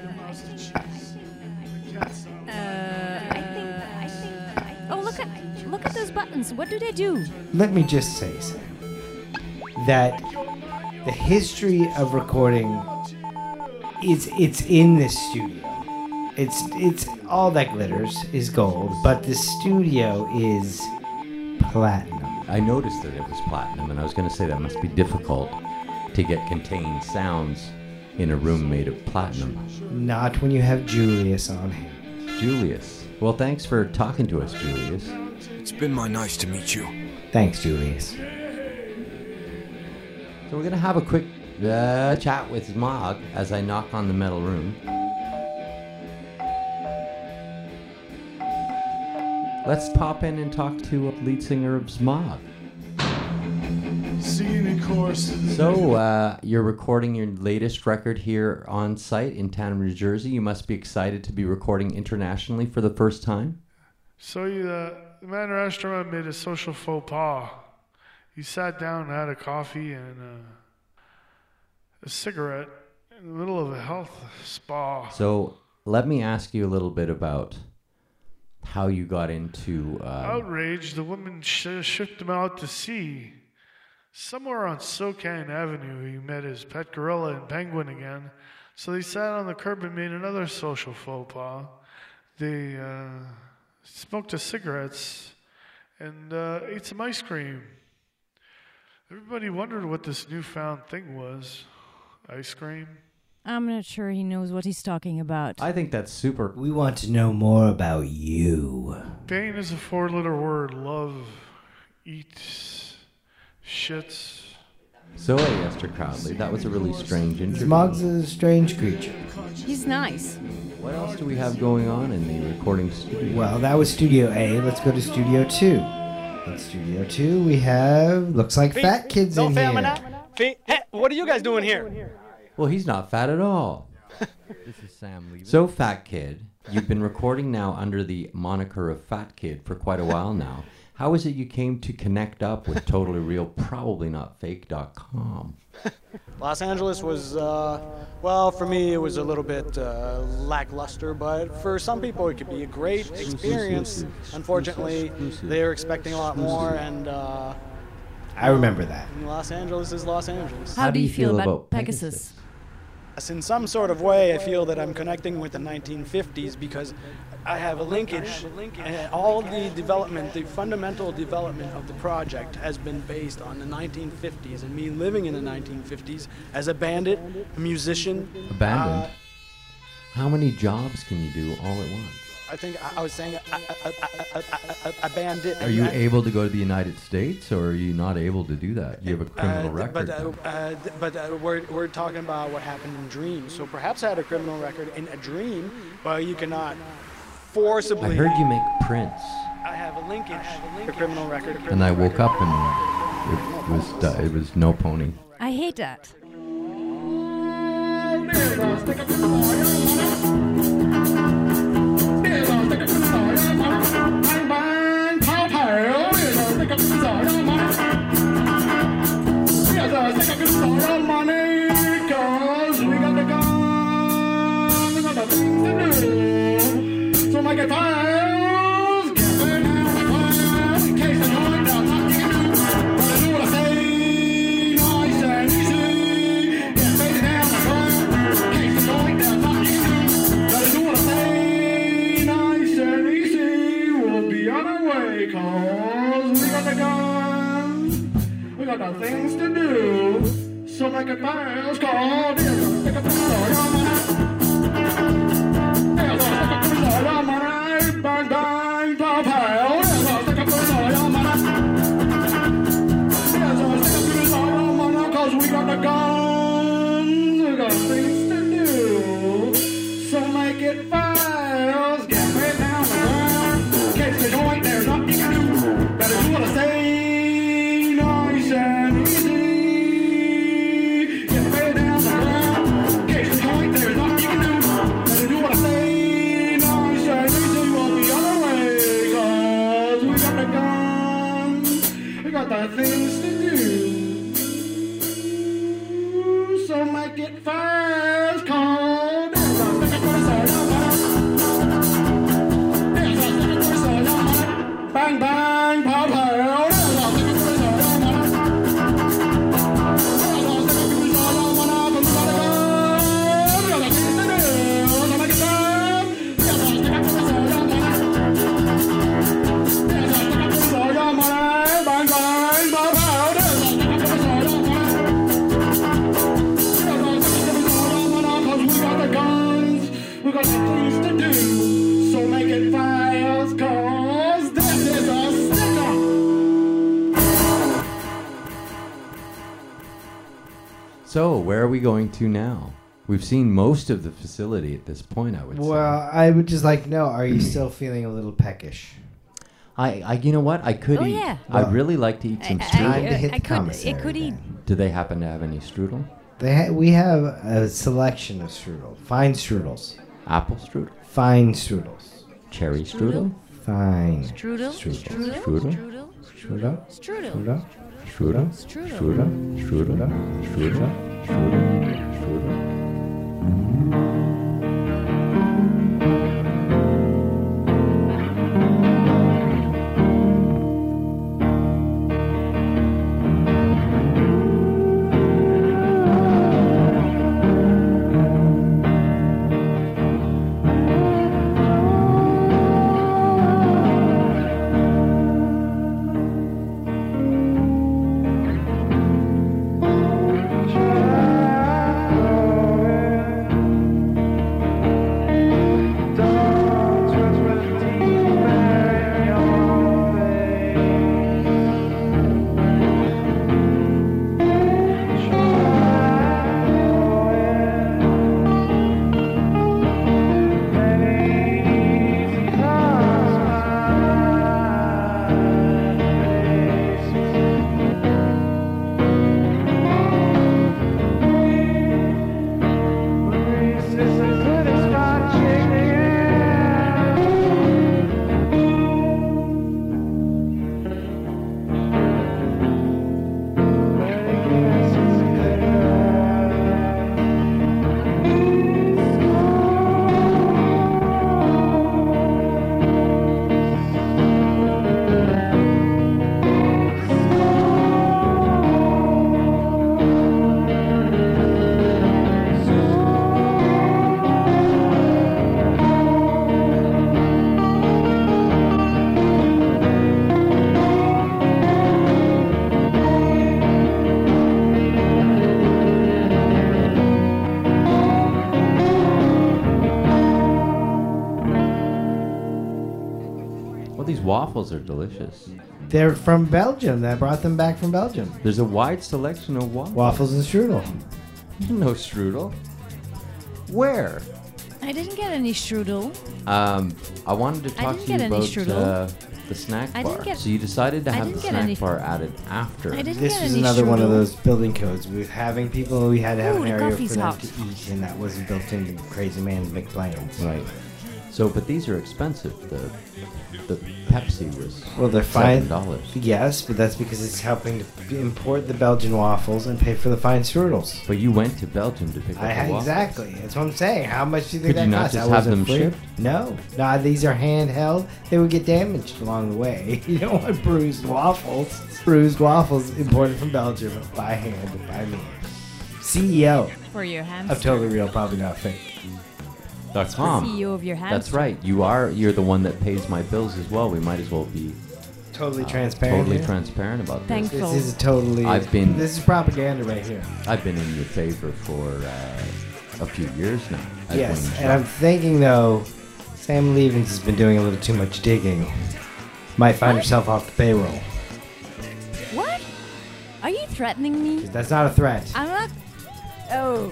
[SPEAKER 4] Oh, look at look at those buttons. What do they do?
[SPEAKER 6] Let me just say, Sam, that the history of recording is it's in this studio. It's it's all that glitters is gold, but the studio is platinum.
[SPEAKER 5] I noticed that it was platinum, and I was going to say that must be difficult to get contained sounds in a room made of platinum.
[SPEAKER 6] Not when you have Julius on hand.
[SPEAKER 5] Julius. Well, thanks for talking to us, Julius.
[SPEAKER 7] It's been my nice to meet you.
[SPEAKER 6] Thanks, Julius.
[SPEAKER 5] So we're going to have a quick uh, chat with Smog as I knock on the metal room. Let's pop in and talk to lead singer of Smog.
[SPEAKER 8] Scenic courses.
[SPEAKER 5] So, uh, you're recording your latest record here on site in town, New Jersey. You must be excited to be recording internationally for the first time.
[SPEAKER 8] So you, uh, the man restaurant made a social faux pas. He sat down and had a coffee and uh, a cigarette in the middle of a health spa.
[SPEAKER 5] So, let me ask you a little bit about how you got into... Uh,
[SPEAKER 8] Outraged, the woman sh- shipped him out to sea. Somewhere on Socan Avenue, he met his pet gorilla and penguin again. So they sat on the curb and made another social faux pas. They uh, smoked his cigarettes and uh, ate some ice cream. Everybody wondered what this newfound thing was. Ice cream?
[SPEAKER 4] I'm not sure he knows what he's talking about.
[SPEAKER 5] I think that's super.
[SPEAKER 6] We want to know more about you.
[SPEAKER 8] Pain is a four-letter word. Love, eat, shits.
[SPEAKER 5] So, Esther Crowley, that was a really strange interview.
[SPEAKER 6] Smog's a strange creature.
[SPEAKER 4] He's nice.
[SPEAKER 5] What else do we have going on in the recording studio?
[SPEAKER 6] Well, that was Studio A. Let's go to Studio two. In Studio two, we have, looks like fat kids in here.
[SPEAKER 17] Hey, what are you guys doing here?
[SPEAKER 5] Well, he's not fat at all. This is Sam Levy. So, Fat Kid, you've been recording now under the moniker of Fat Kid for quite a while now. How is it you came to connect up with Totally Real, Probably Not Fake dot com?
[SPEAKER 17] Los Angeles was, uh, well, for me it was a little bit uh, lackluster, but for some people it could be a great experience. Unfortunately, they're expecting a lot more, and uh,
[SPEAKER 6] I remember that.
[SPEAKER 17] Los Angeles is Los Angeles.
[SPEAKER 4] How, How do you feel, feel about, about Pegasus? Pegasus?
[SPEAKER 17] In some sort of way, I feel that I'm connecting with the nineteen fifties because I have a linkage, and all the development, the fundamental development of the project has been based on the nineteen fifties and me living in the nineteen fifties as a bandit, a musician.
[SPEAKER 5] Abandoned?
[SPEAKER 17] Uh,
[SPEAKER 5] How many jobs can you do all at once?
[SPEAKER 17] I think I, I was saying a, a, a, a, a bandit.
[SPEAKER 5] Are you able to go to the United States, or are you not able to do that? You have a criminal
[SPEAKER 17] uh,
[SPEAKER 5] record.
[SPEAKER 17] But, uh, uh, but uh, we're, we're talking about what happened in dreams. So perhaps I had a criminal record in a dream, but you cannot forcibly...
[SPEAKER 5] I heard you make Prince.
[SPEAKER 17] I have a linkage, a criminal record. A criminal
[SPEAKER 5] and I woke
[SPEAKER 17] record.
[SPEAKER 5] up and it was, uh, it was no pony.
[SPEAKER 4] I hate that.
[SPEAKER 8] So make it files, get it now, in case I know it now, not you do. But I do what I say, nice and easy. Get it down, in case I know it now, not you do. But I do what I say, nice and easy. We'll be on our way, cause we got the guns, we got the things to do. So make it files, call this, take a picture, bang, bang, blow pile. Stick up the cause we got the guns, we got things to do. So make it files, get way down the ground. In case they don't, there's nothing you can do. Better do what I say, nice and easy. Get way down the ground. what you please to do. So make it fast, cause this is a sticker.
[SPEAKER 5] So, where are we going to now? We've seen most of the facility at this point, I would say.
[SPEAKER 6] Well, I would just like to know, are you still feeling a little peckish?
[SPEAKER 5] I, I you know what? I could
[SPEAKER 4] Oh,
[SPEAKER 5] eat.
[SPEAKER 4] yeah.
[SPEAKER 5] I'd really like to eat some
[SPEAKER 4] I,
[SPEAKER 5] strudel.
[SPEAKER 6] Time to hit
[SPEAKER 4] I
[SPEAKER 6] the
[SPEAKER 4] could,
[SPEAKER 6] commissary
[SPEAKER 4] it could eat.
[SPEAKER 5] Do they happen to have any strudel?
[SPEAKER 6] They ha- we have a selection of strudel. Fine strudels.
[SPEAKER 5] Apple strudel?
[SPEAKER 6] Fine strudels.
[SPEAKER 5] Cherry strudel?
[SPEAKER 6] Fine.
[SPEAKER 4] Strudel?
[SPEAKER 6] Strudel.
[SPEAKER 4] Strudel?
[SPEAKER 5] Strudel?
[SPEAKER 6] Strudel.
[SPEAKER 4] Strudel.
[SPEAKER 6] Strudel.
[SPEAKER 5] Strudel?
[SPEAKER 4] Strudel.
[SPEAKER 5] Strudel? Strudel? Strudel? Strudel? Strudel? Waffles are delicious.
[SPEAKER 6] They're from Belgium. I brought them back from Belgium.
[SPEAKER 5] There's a wide selection of waffles.
[SPEAKER 6] Waffles and strudel.
[SPEAKER 5] No strudel. Where?
[SPEAKER 4] I didn't get any strudel.
[SPEAKER 5] Um, I wanted to
[SPEAKER 4] I
[SPEAKER 5] talk
[SPEAKER 4] didn't
[SPEAKER 5] to you
[SPEAKER 4] get any
[SPEAKER 5] about
[SPEAKER 4] strudel.
[SPEAKER 5] uh, the snack
[SPEAKER 4] I
[SPEAKER 5] bar.
[SPEAKER 4] didn't get-
[SPEAKER 5] so you decided to
[SPEAKER 4] I
[SPEAKER 5] have
[SPEAKER 4] didn't
[SPEAKER 5] the
[SPEAKER 4] get
[SPEAKER 5] snack
[SPEAKER 4] any-
[SPEAKER 5] bar added after.
[SPEAKER 4] I didn't
[SPEAKER 6] This
[SPEAKER 4] get
[SPEAKER 6] was
[SPEAKER 4] any
[SPEAKER 6] another one of
[SPEAKER 4] strudel.
[SPEAKER 6] those building codes with having people. We had to have
[SPEAKER 4] Ooh,
[SPEAKER 6] an
[SPEAKER 4] the
[SPEAKER 6] area for
[SPEAKER 4] coffee's
[SPEAKER 6] them
[SPEAKER 4] hot.
[SPEAKER 6] to eat, and that wasn't built into Crazy Man's McPlans.
[SPEAKER 5] Right. So, but these are expensive. The the Pepsi was
[SPEAKER 6] Well, they're fine.
[SPEAKER 5] seven dollars.
[SPEAKER 6] Yes, but that's because it's helping to import the Belgian waffles and pay for the fine strudels.
[SPEAKER 5] But you went to Belgium to pick up
[SPEAKER 6] I
[SPEAKER 5] the
[SPEAKER 6] had,
[SPEAKER 5] waffles.
[SPEAKER 6] exactly. That's what I'm saying. How much do you think
[SPEAKER 5] Could
[SPEAKER 6] that
[SPEAKER 5] you not
[SPEAKER 6] costs?
[SPEAKER 5] just
[SPEAKER 6] That
[SPEAKER 5] have
[SPEAKER 6] wasn't
[SPEAKER 5] them
[SPEAKER 6] free.
[SPEAKER 5] shipped?
[SPEAKER 6] No. Nah, these are handheld. They would get damaged along the way. You don't want bruised waffles. Bruised waffles imported from Belgium by hand by me. C E O
[SPEAKER 4] For your hamster.
[SPEAKER 6] of Totally Real, probably not fake.
[SPEAKER 5] Dot com.
[SPEAKER 4] C E O of your hamster.
[SPEAKER 5] That's right. You are. You're the one that pays my bills as well. We might as well be
[SPEAKER 6] Totally
[SPEAKER 5] uh,
[SPEAKER 6] transparent
[SPEAKER 5] Totally
[SPEAKER 6] here.
[SPEAKER 5] transparent about this.
[SPEAKER 4] Thankful.
[SPEAKER 6] This is totally.
[SPEAKER 5] I've been.
[SPEAKER 6] This is propaganda right here.
[SPEAKER 5] I've been in your favor for uh, a few years now. as
[SPEAKER 6] Yes,
[SPEAKER 5] Wayne
[SPEAKER 6] and I'm
[SPEAKER 5] Shaw.
[SPEAKER 6] thinking though, Sam Levens has been doing a little too much digging. Might find herself off the payroll.
[SPEAKER 4] What? Are you threatening me?
[SPEAKER 6] That's not a threat.
[SPEAKER 4] I'm not. Oh.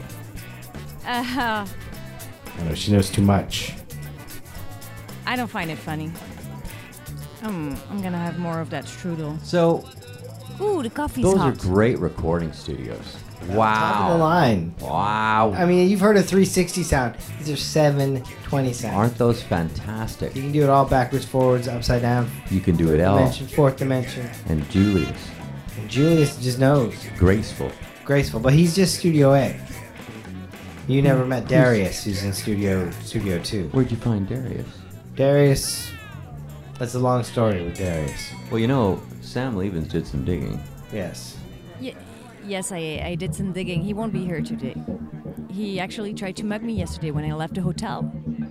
[SPEAKER 4] Uh,
[SPEAKER 6] I know she knows too much.
[SPEAKER 4] I don't find it funny. Um, I'm gonna have more of that strudel.
[SPEAKER 5] So,
[SPEAKER 4] Ooh, the coffee's
[SPEAKER 5] those
[SPEAKER 4] hot.
[SPEAKER 5] are great recording studios. Wow.
[SPEAKER 6] Top of the line.
[SPEAKER 5] Wow.
[SPEAKER 6] I mean, you've heard of three sixty sound. These are seven twenty sound.
[SPEAKER 5] Aren't those fantastic?
[SPEAKER 6] You can do it all backwards, forwards, upside down.
[SPEAKER 5] You can do it all.
[SPEAKER 6] Dimension, fourth dimension.
[SPEAKER 5] And Julius,
[SPEAKER 6] And Julius just knows.
[SPEAKER 5] graceful.
[SPEAKER 6] Graceful, but he's just Studio A. You never met Darius, who's in Studio Studio Two.
[SPEAKER 5] Where'd you find Darius?
[SPEAKER 6] Darius. That's a long story with Darius.
[SPEAKER 5] Well, you know, Sam Levens did some digging.
[SPEAKER 6] Yes.
[SPEAKER 4] Ye- yes, I, I did some digging. He won't be here today. He actually tried to mug me yesterday when I left the hotel.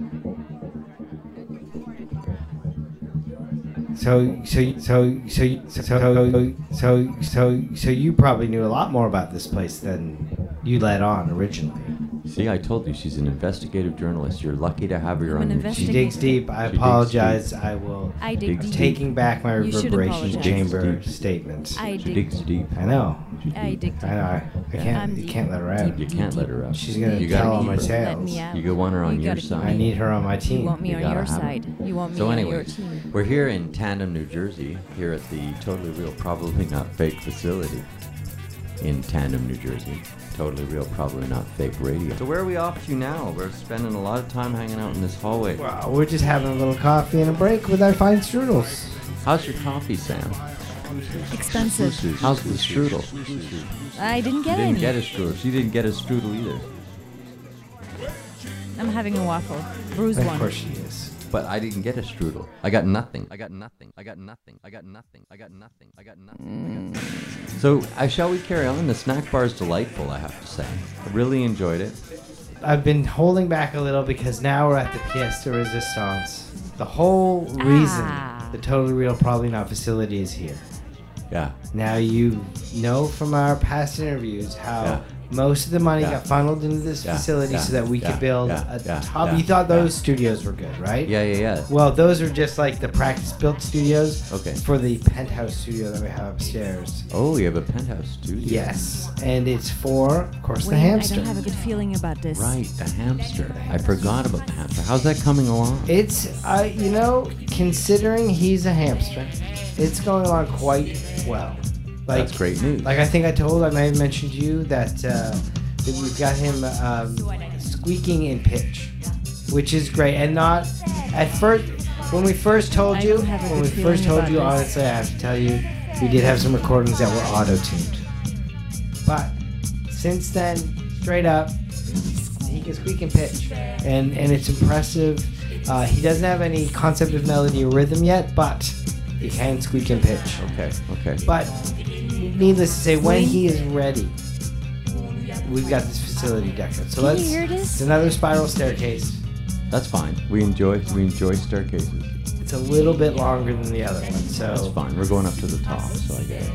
[SPEAKER 6] So so so so so so so so so you probably knew a lot more about this place than you let on originally.
[SPEAKER 5] See, I told you she's an investigative journalist. You're lucky to have her
[SPEAKER 4] I'm
[SPEAKER 5] on
[SPEAKER 4] an
[SPEAKER 5] your
[SPEAKER 6] She
[SPEAKER 5] team.
[SPEAKER 6] digs deep. I
[SPEAKER 5] She digs
[SPEAKER 6] apologize.
[SPEAKER 5] deep.
[SPEAKER 6] I will.
[SPEAKER 4] I dig
[SPEAKER 6] I'm
[SPEAKER 4] deep.
[SPEAKER 6] taking back my
[SPEAKER 4] You should
[SPEAKER 6] reverberation
[SPEAKER 4] apologize.
[SPEAKER 6] chamber
[SPEAKER 5] Digs deep.
[SPEAKER 6] statements.
[SPEAKER 4] I
[SPEAKER 5] She
[SPEAKER 4] dig.
[SPEAKER 5] digs deep.
[SPEAKER 6] I know.
[SPEAKER 4] I dig.
[SPEAKER 6] I know. I, I can't.
[SPEAKER 4] I'm
[SPEAKER 6] you
[SPEAKER 4] deep.
[SPEAKER 6] can't let her out.
[SPEAKER 5] You can't let her out.
[SPEAKER 6] She's gonna
[SPEAKER 5] You
[SPEAKER 6] tell
[SPEAKER 5] gotta
[SPEAKER 6] all
[SPEAKER 5] keep
[SPEAKER 6] my
[SPEAKER 5] her.
[SPEAKER 4] Let me
[SPEAKER 6] tales.
[SPEAKER 4] out.
[SPEAKER 5] You go want her on
[SPEAKER 4] You
[SPEAKER 5] your
[SPEAKER 4] gotta keep
[SPEAKER 5] side.
[SPEAKER 6] I need her on my team.
[SPEAKER 4] You want me
[SPEAKER 5] You
[SPEAKER 4] on
[SPEAKER 5] gotta
[SPEAKER 4] your
[SPEAKER 5] have her.
[SPEAKER 4] side. You want me
[SPEAKER 5] So
[SPEAKER 4] on your
[SPEAKER 5] anyways,
[SPEAKER 4] team.
[SPEAKER 5] we're here in Tandem, New Jersey, here at the Totally Real, Probably Not Fake facility in Tandem, New Jersey. Totally Real, Probably Not Fake radio. So where are we off to now? We're spending a lot of time hanging out in this hallway.
[SPEAKER 6] Wow, we're just having a little coffee and a break with our fine strudels.
[SPEAKER 5] How's your coffee, Sam?
[SPEAKER 4] Expensive.
[SPEAKER 5] How's the strudel?
[SPEAKER 4] I didn't
[SPEAKER 5] You
[SPEAKER 4] get
[SPEAKER 5] didn't
[SPEAKER 4] any.
[SPEAKER 5] get a strudel. She didn't get a strudel either.
[SPEAKER 4] I'm having a waffle. Bruise
[SPEAKER 6] Of
[SPEAKER 4] one.
[SPEAKER 6] course she is.
[SPEAKER 5] But I didn't get a strudel. I got nothing. I got nothing. I got nothing. I got nothing. I got nothing. I got nothing. I got nothing. So, uh, shall we carry on? The snack bar is delightful, I have to say. I really enjoyed it.
[SPEAKER 6] I've been holding back a little because now we're at the pièce de résistance. The whole reason
[SPEAKER 4] Ah.
[SPEAKER 6] the Totally Real Probably Not facility is here.
[SPEAKER 5] Yeah.
[SPEAKER 6] Now you know from our past interviews how
[SPEAKER 5] Yeah.
[SPEAKER 6] most of the money
[SPEAKER 5] Yeah.
[SPEAKER 6] got funneled into this
[SPEAKER 5] Yeah.
[SPEAKER 6] facility
[SPEAKER 5] Yeah.
[SPEAKER 6] so that we
[SPEAKER 5] Yeah.
[SPEAKER 6] could build
[SPEAKER 5] Yeah.
[SPEAKER 6] a
[SPEAKER 5] Yeah.
[SPEAKER 6] top.
[SPEAKER 5] Yeah.
[SPEAKER 6] You thought those
[SPEAKER 5] Yeah.
[SPEAKER 6] studios were good, right?
[SPEAKER 5] Yeah, yeah, yeah.
[SPEAKER 6] Well, those are just like the practice-built studios
[SPEAKER 5] Okay.
[SPEAKER 6] for the penthouse studio that we have upstairs.
[SPEAKER 5] Oh, you have a penthouse studio.
[SPEAKER 6] Yes, and it's for, of course,
[SPEAKER 4] Wait,
[SPEAKER 6] the hamster.
[SPEAKER 4] I don't have a good feeling about this.
[SPEAKER 5] Right, the hamster. I forgot about the hamster. How's that coming along?
[SPEAKER 6] It's, uh, you know, considering he's a hamster, it's going along quite well. Like,
[SPEAKER 5] That's great news.
[SPEAKER 6] Like I think I told, I may have mentioned to you that, uh, that we've got him um, squeaking in pitch, which is great. And not, at first, when we first told
[SPEAKER 4] I
[SPEAKER 6] you,
[SPEAKER 4] don't have a
[SPEAKER 6] when we
[SPEAKER 4] good
[SPEAKER 6] first
[SPEAKER 4] feeling
[SPEAKER 6] told you,
[SPEAKER 4] about this.
[SPEAKER 6] honestly, I have to tell you, we did have some recordings that were auto-tuned. But since then, straight up, he can squeak in pitch. And, and it's impressive. Uh, he doesn't have any concept of melody or rhythm yet, but he can squeak in pitch.
[SPEAKER 5] Okay, okay.
[SPEAKER 6] But needless to say, when he is ready, we've got this facility decorated. So
[SPEAKER 4] Can you
[SPEAKER 6] let's.
[SPEAKER 4] hear this?
[SPEAKER 6] It's another spiral staircase.
[SPEAKER 5] That's fine. We enjoy we enjoy staircases.
[SPEAKER 6] It's a little bit longer than the other one, so
[SPEAKER 5] That's fine. We're going up to the top, so I get it.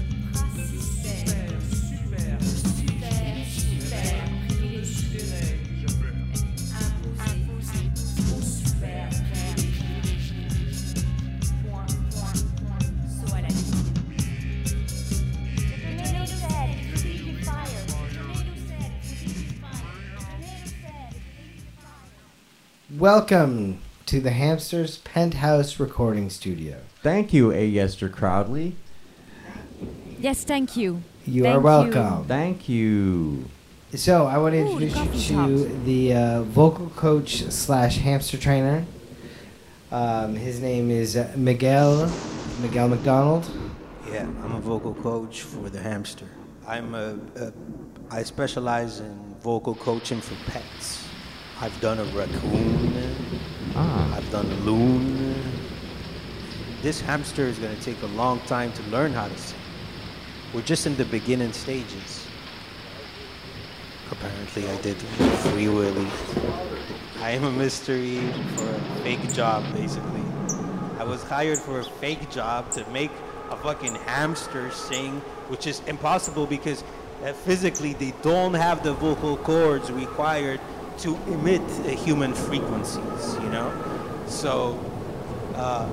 [SPEAKER 6] welcome to the Hamster's Penthouse Recording Studio.
[SPEAKER 5] Thank you, A. Yester Crowdley.
[SPEAKER 4] Yes, thank you.
[SPEAKER 6] You
[SPEAKER 4] Thank
[SPEAKER 6] are welcome.
[SPEAKER 5] Thank you.
[SPEAKER 6] So I want to
[SPEAKER 4] Ooh, the
[SPEAKER 6] introduce you
[SPEAKER 4] coffee
[SPEAKER 6] to the uh, vocal coach slash hamster trainer. Um, his name is uh, Miguel Miguel McDonald.
[SPEAKER 18] Yeah, I'm a vocal coach for the hamster. I'm a, a I specialize in vocal coaching for pets. I've done a raccoon.
[SPEAKER 5] Ah.
[SPEAKER 18] I've done a loon. This hamster is going to take a long time to learn how to sing. We're just in the beginning stages. Apparently, I did Free Willy. I am a mystery for a fake job, basically. I was hired for a fake job to make a fucking hamster sing, which is impossible because uh, physically they don't have the vocal cords required to emit uh, human frequencies, you know? So, uh,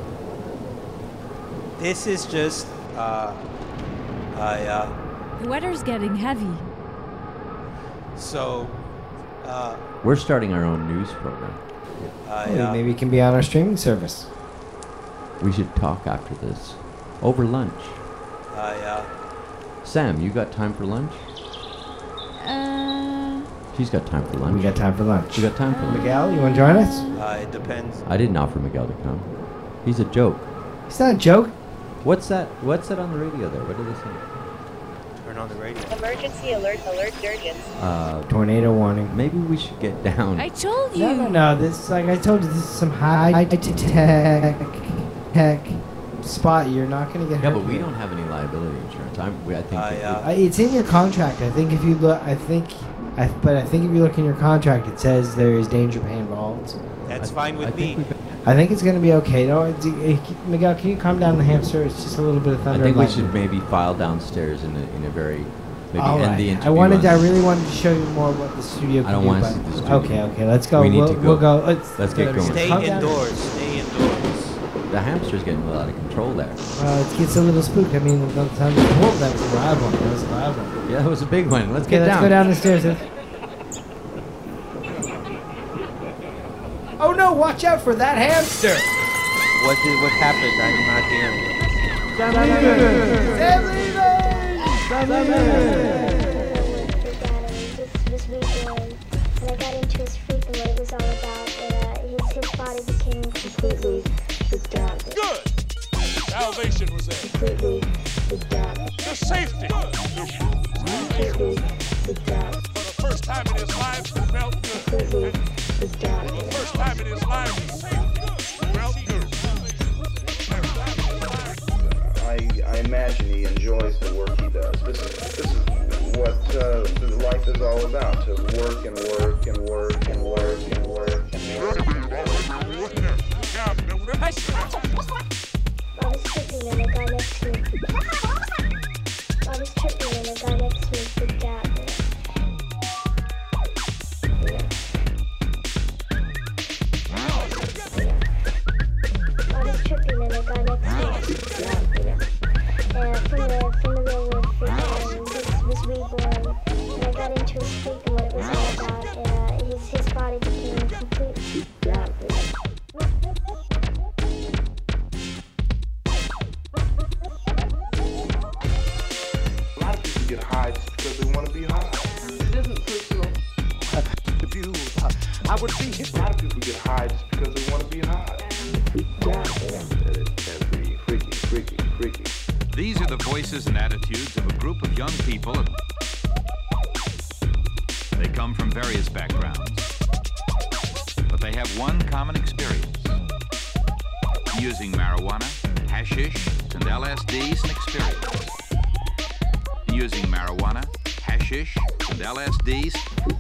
[SPEAKER 18] this is just, uh, I, uh,
[SPEAKER 4] The weather's getting heavy.
[SPEAKER 18] so, uh,
[SPEAKER 5] We're starting our own news program.
[SPEAKER 18] I,
[SPEAKER 6] Hey,
[SPEAKER 18] uh,
[SPEAKER 6] maybe it can be on our streaming service.
[SPEAKER 5] We should talk after this. Over lunch.
[SPEAKER 18] I, uh,
[SPEAKER 5] Sam, you got time for lunch?
[SPEAKER 4] Uh,
[SPEAKER 5] She's got time for lunch.
[SPEAKER 6] We got time for lunch.
[SPEAKER 5] You got time for lunch?
[SPEAKER 6] Miguel, you want to join us?
[SPEAKER 18] uh, it depends.
[SPEAKER 5] I didn't offer Miguel to come. He's a joke.
[SPEAKER 6] It's not a joke.
[SPEAKER 5] What's that? What's that on the radio there? What did they say?
[SPEAKER 18] Turn on the radio.
[SPEAKER 19] Emergency alert, alert urgent.
[SPEAKER 5] Uh,
[SPEAKER 6] Tornado warning.
[SPEAKER 5] Maybe we should get down.
[SPEAKER 4] I told you.
[SPEAKER 6] No, no, no. This, like I told you, this is some high tech tech spot. You're not gonna get
[SPEAKER 5] Yeah,
[SPEAKER 6] hurt.
[SPEAKER 5] but we
[SPEAKER 6] here.
[SPEAKER 5] don't have any liability insurance. I'm, we, I think.
[SPEAKER 18] I,
[SPEAKER 5] that
[SPEAKER 18] uh,
[SPEAKER 6] Uh, it's in your contract. I think if you look, I think, I, but I think if you look in your contract, it says there is danger pay involved.
[SPEAKER 18] That's
[SPEAKER 5] I-
[SPEAKER 18] fine with
[SPEAKER 5] I
[SPEAKER 18] me.
[SPEAKER 5] think we-
[SPEAKER 6] I think it's gonna be okay. No, it's, it, Miguel, can you calm down the hamster? It's just a little bit of
[SPEAKER 5] I
[SPEAKER 6] thunder.
[SPEAKER 5] think we
[SPEAKER 6] and
[SPEAKER 5] should
[SPEAKER 6] lightning.
[SPEAKER 5] maybe file downstairs in a, in a very Maybe
[SPEAKER 6] All
[SPEAKER 5] end
[SPEAKER 6] right.
[SPEAKER 5] the
[SPEAKER 6] I
[SPEAKER 5] interview.
[SPEAKER 6] wanted.
[SPEAKER 5] on-
[SPEAKER 6] I really wanted to show you more what the studio can
[SPEAKER 5] I don't
[SPEAKER 6] do.
[SPEAKER 5] want to
[SPEAKER 6] but-
[SPEAKER 5] see the studio.
[SPEAKER 6] Okay, okay, let's go.
[SPEAKER 5] We need
[SPEAKER 6] we'll,
[SPEAKER 5] to go.
[SPEAKER 6] we'll go. Let's,
[SPEAKER 5] Let's get going.
[SPEAKER 18] Stay
[SPEAKER 6] Calm down.
[SPEAKER 18] indoors. Stay indoors.
[SPEAKER 5] The hamster's getting a little out of control there.
[SPEAKER 6] Uh, it gets a little spooked. I mean, sometimes whoa, that was a loud one. That was a loud one.
[SPEAKER 5] Yeah, that was a big one. Let's
[SPEAKER 6] Okay,
[SPEAKER 5] get
[SPEAKER 6] let's
[SPEAKER 5] down.
[SPEAKER 6] go down the stairs. Then. Oh no! Watch out for that hamster.
[SPEAKER 18] What did what happened? I'm not hearing.
[SPEAKER 6] Sam Levin! Sam Levin!
[SPEAKER 20] This weekend, and I got into his freak and what it was all about, and uh, his, his body became completely freaked out.
[SPEAKER 8] Good. Salvation was there.
[SPEAKER 20] Completely freaked out.
[SPEAKER 8] The safety.
[SPEAKER 20] Completely freaked out.
[SPEAKER 8] For the first time in his life, he felt good.
[SPEAKER 20] Completely freaked out.
[SPEAKER 8] For the first time in his life, he felt good.
[SPEAKER 21] I, I imagine he enjoys the work he does. This is this is what uh, life is all about: to work and work and work and work and work and work.
[SPEAKER 20] I was tripping and the guy next to me. I was tripping and the guy next to me freaked out. I was tripping and the guy next to me freaked out. And from the from the real world freak and this was reborn. And I got into his freak and what it was all about. And uh, his his body became completely freaked out.
[SPEAKER 21] A lot of people get high just because they want to be high. It isn't personal. The view, I would be. A lot of people get high just because they want to be high. That's pretty freaky, freaky, freaky.
[SPEAKER 22] These are the voices and attitudes of a group of young people. They come from various backgrounds, but they have one common experience: using marijuana, hashish, and L S Ds and experience. Using marijuana, hashish, and L S Ds.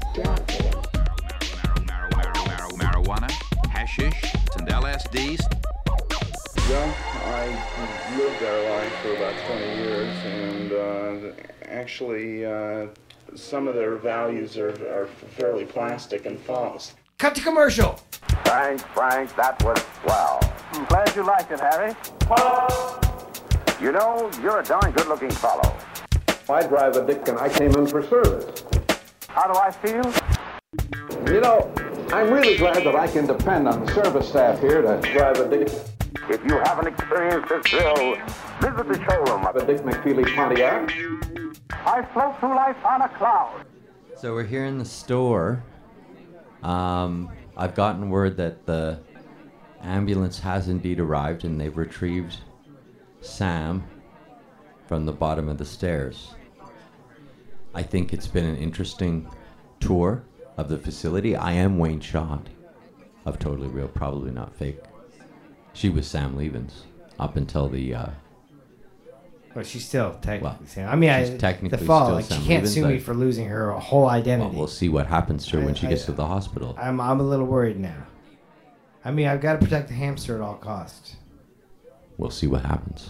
[SPEAKER 22] Marijuana, hashish, and L S Ds.
[SPEAKER 21] Well, I lived our life for about twenty years, and uh, actually, uh, some of their values are, are fairly plastic and false.
[SPEAKER 6] Cut to commercial.
[SPEAKER 23] Thanks, Frank. That was swell. I'm glad you liked it, Harry. You know, you're a darn good-looking fellow.
[SPEAKER 2] I drive a Dick and I came in for service.
[SPEAKER 23] How do I feel?
[SPEAKER 2] You know, I'm really glad that I can depend on the service staff here to drive a Dick.
[SPEAKER 23] If you haven't experienced this thrill, visit the showroom of
[SPEAKER 2] a Dick McFeely Pontiac.
[SPEAKER 23] I float through life on a cloud.
[SPEAKER 5] So we're here in the store. Um, I've gotten word that the ambulance has indeed arrived and they've retrieved Sam from the bottom of the stairs. I think it's been an interesting tour of the facility. I am Wayne Schott of Totally Real, Probably Not Fake. She was Sam Levens up until the. Uh,
[SPEAKER 6] well, she's still technically
[SPEAKER 5] well,
[SPEAKER 6] Sam. I mean,
[SPEAKER 5] she's
[SPEAKER 6] I,
[SPEAKER 5] technically
[SPEAKER 6] the fall.
[SPEAKER 5] still
[SPEAKER 6] Like,
[SPEAKER 5] Sam
[SPEAKER 6] she can't
[SPEAKER 5] Levens.
[SPEAKER 6] sue me
[SPEAKER 5] I-
[SPEAKER 6] for losing her whole identity.
[SPEAKER 5] Well, we'll see what happens to her when
[SPEAKER 6] I-
[SPEAKER 5] she
[SPEAKER 6] I-
[SPEAKER 5] gets to the hospital.
[SPEAKER 6] I'm I'm a little worried now. I mean, I've got to protect the hamster at all costs.
[SPEAKER 5] We'll see what happens.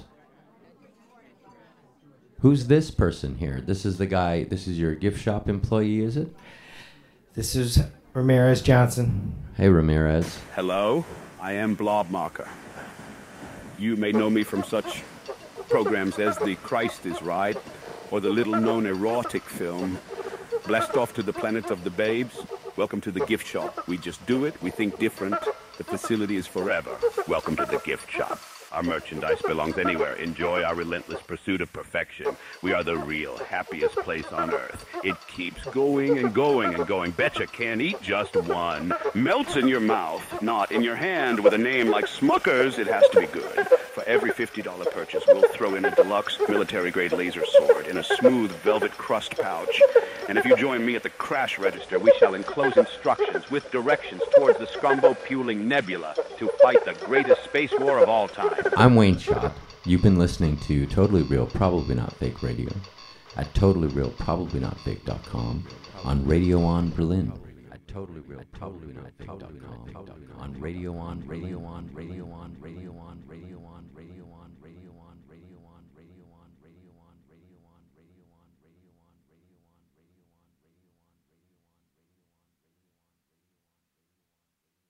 [SPEAKER 5] Who's this person here? This is the guy. This is your gift shop employee, is it?
[SPEAKER 6] This is Ramirez Johnson.
[SPEAKER 5] Hey, Ramirez.
[SPEAKER 24] Hello, I am Blob Marker. You may know me from such programs as The Christ is Right or the little-known erotic film Blessed Off to the Planet of the Babes. Welcome to the gift shop. We just do it. We think different. The facility is forever. Welcome to the gift shop. Our merchandise belongs anywhere. Enjoy our relentless pursuit of perfection. We are the real happiest place on earth. It keeps going and going and going. Betcha can't eat just one. Melts in your mouth, not in your hand. With a name like Smucker's, it has to be good. For every fifty dollars purchase, we'll throw in a deluxe military-grade laser sword in a smooth velvet crust pouch. And if you join me at the crash register, we shall enclose instructions with directions towards the Scumbo-Puling Nebula to fight the greatest space war of all time.
[SPEAKER 5] I'm Wayne Schott. You've been listening to Totally Real, Probably Not Fake Radio at totally real probably not fake dot com, on Radio on Berlin at totally real probably not fake dot com, on Radio on Radio on Radio on Radio on Radio on Radio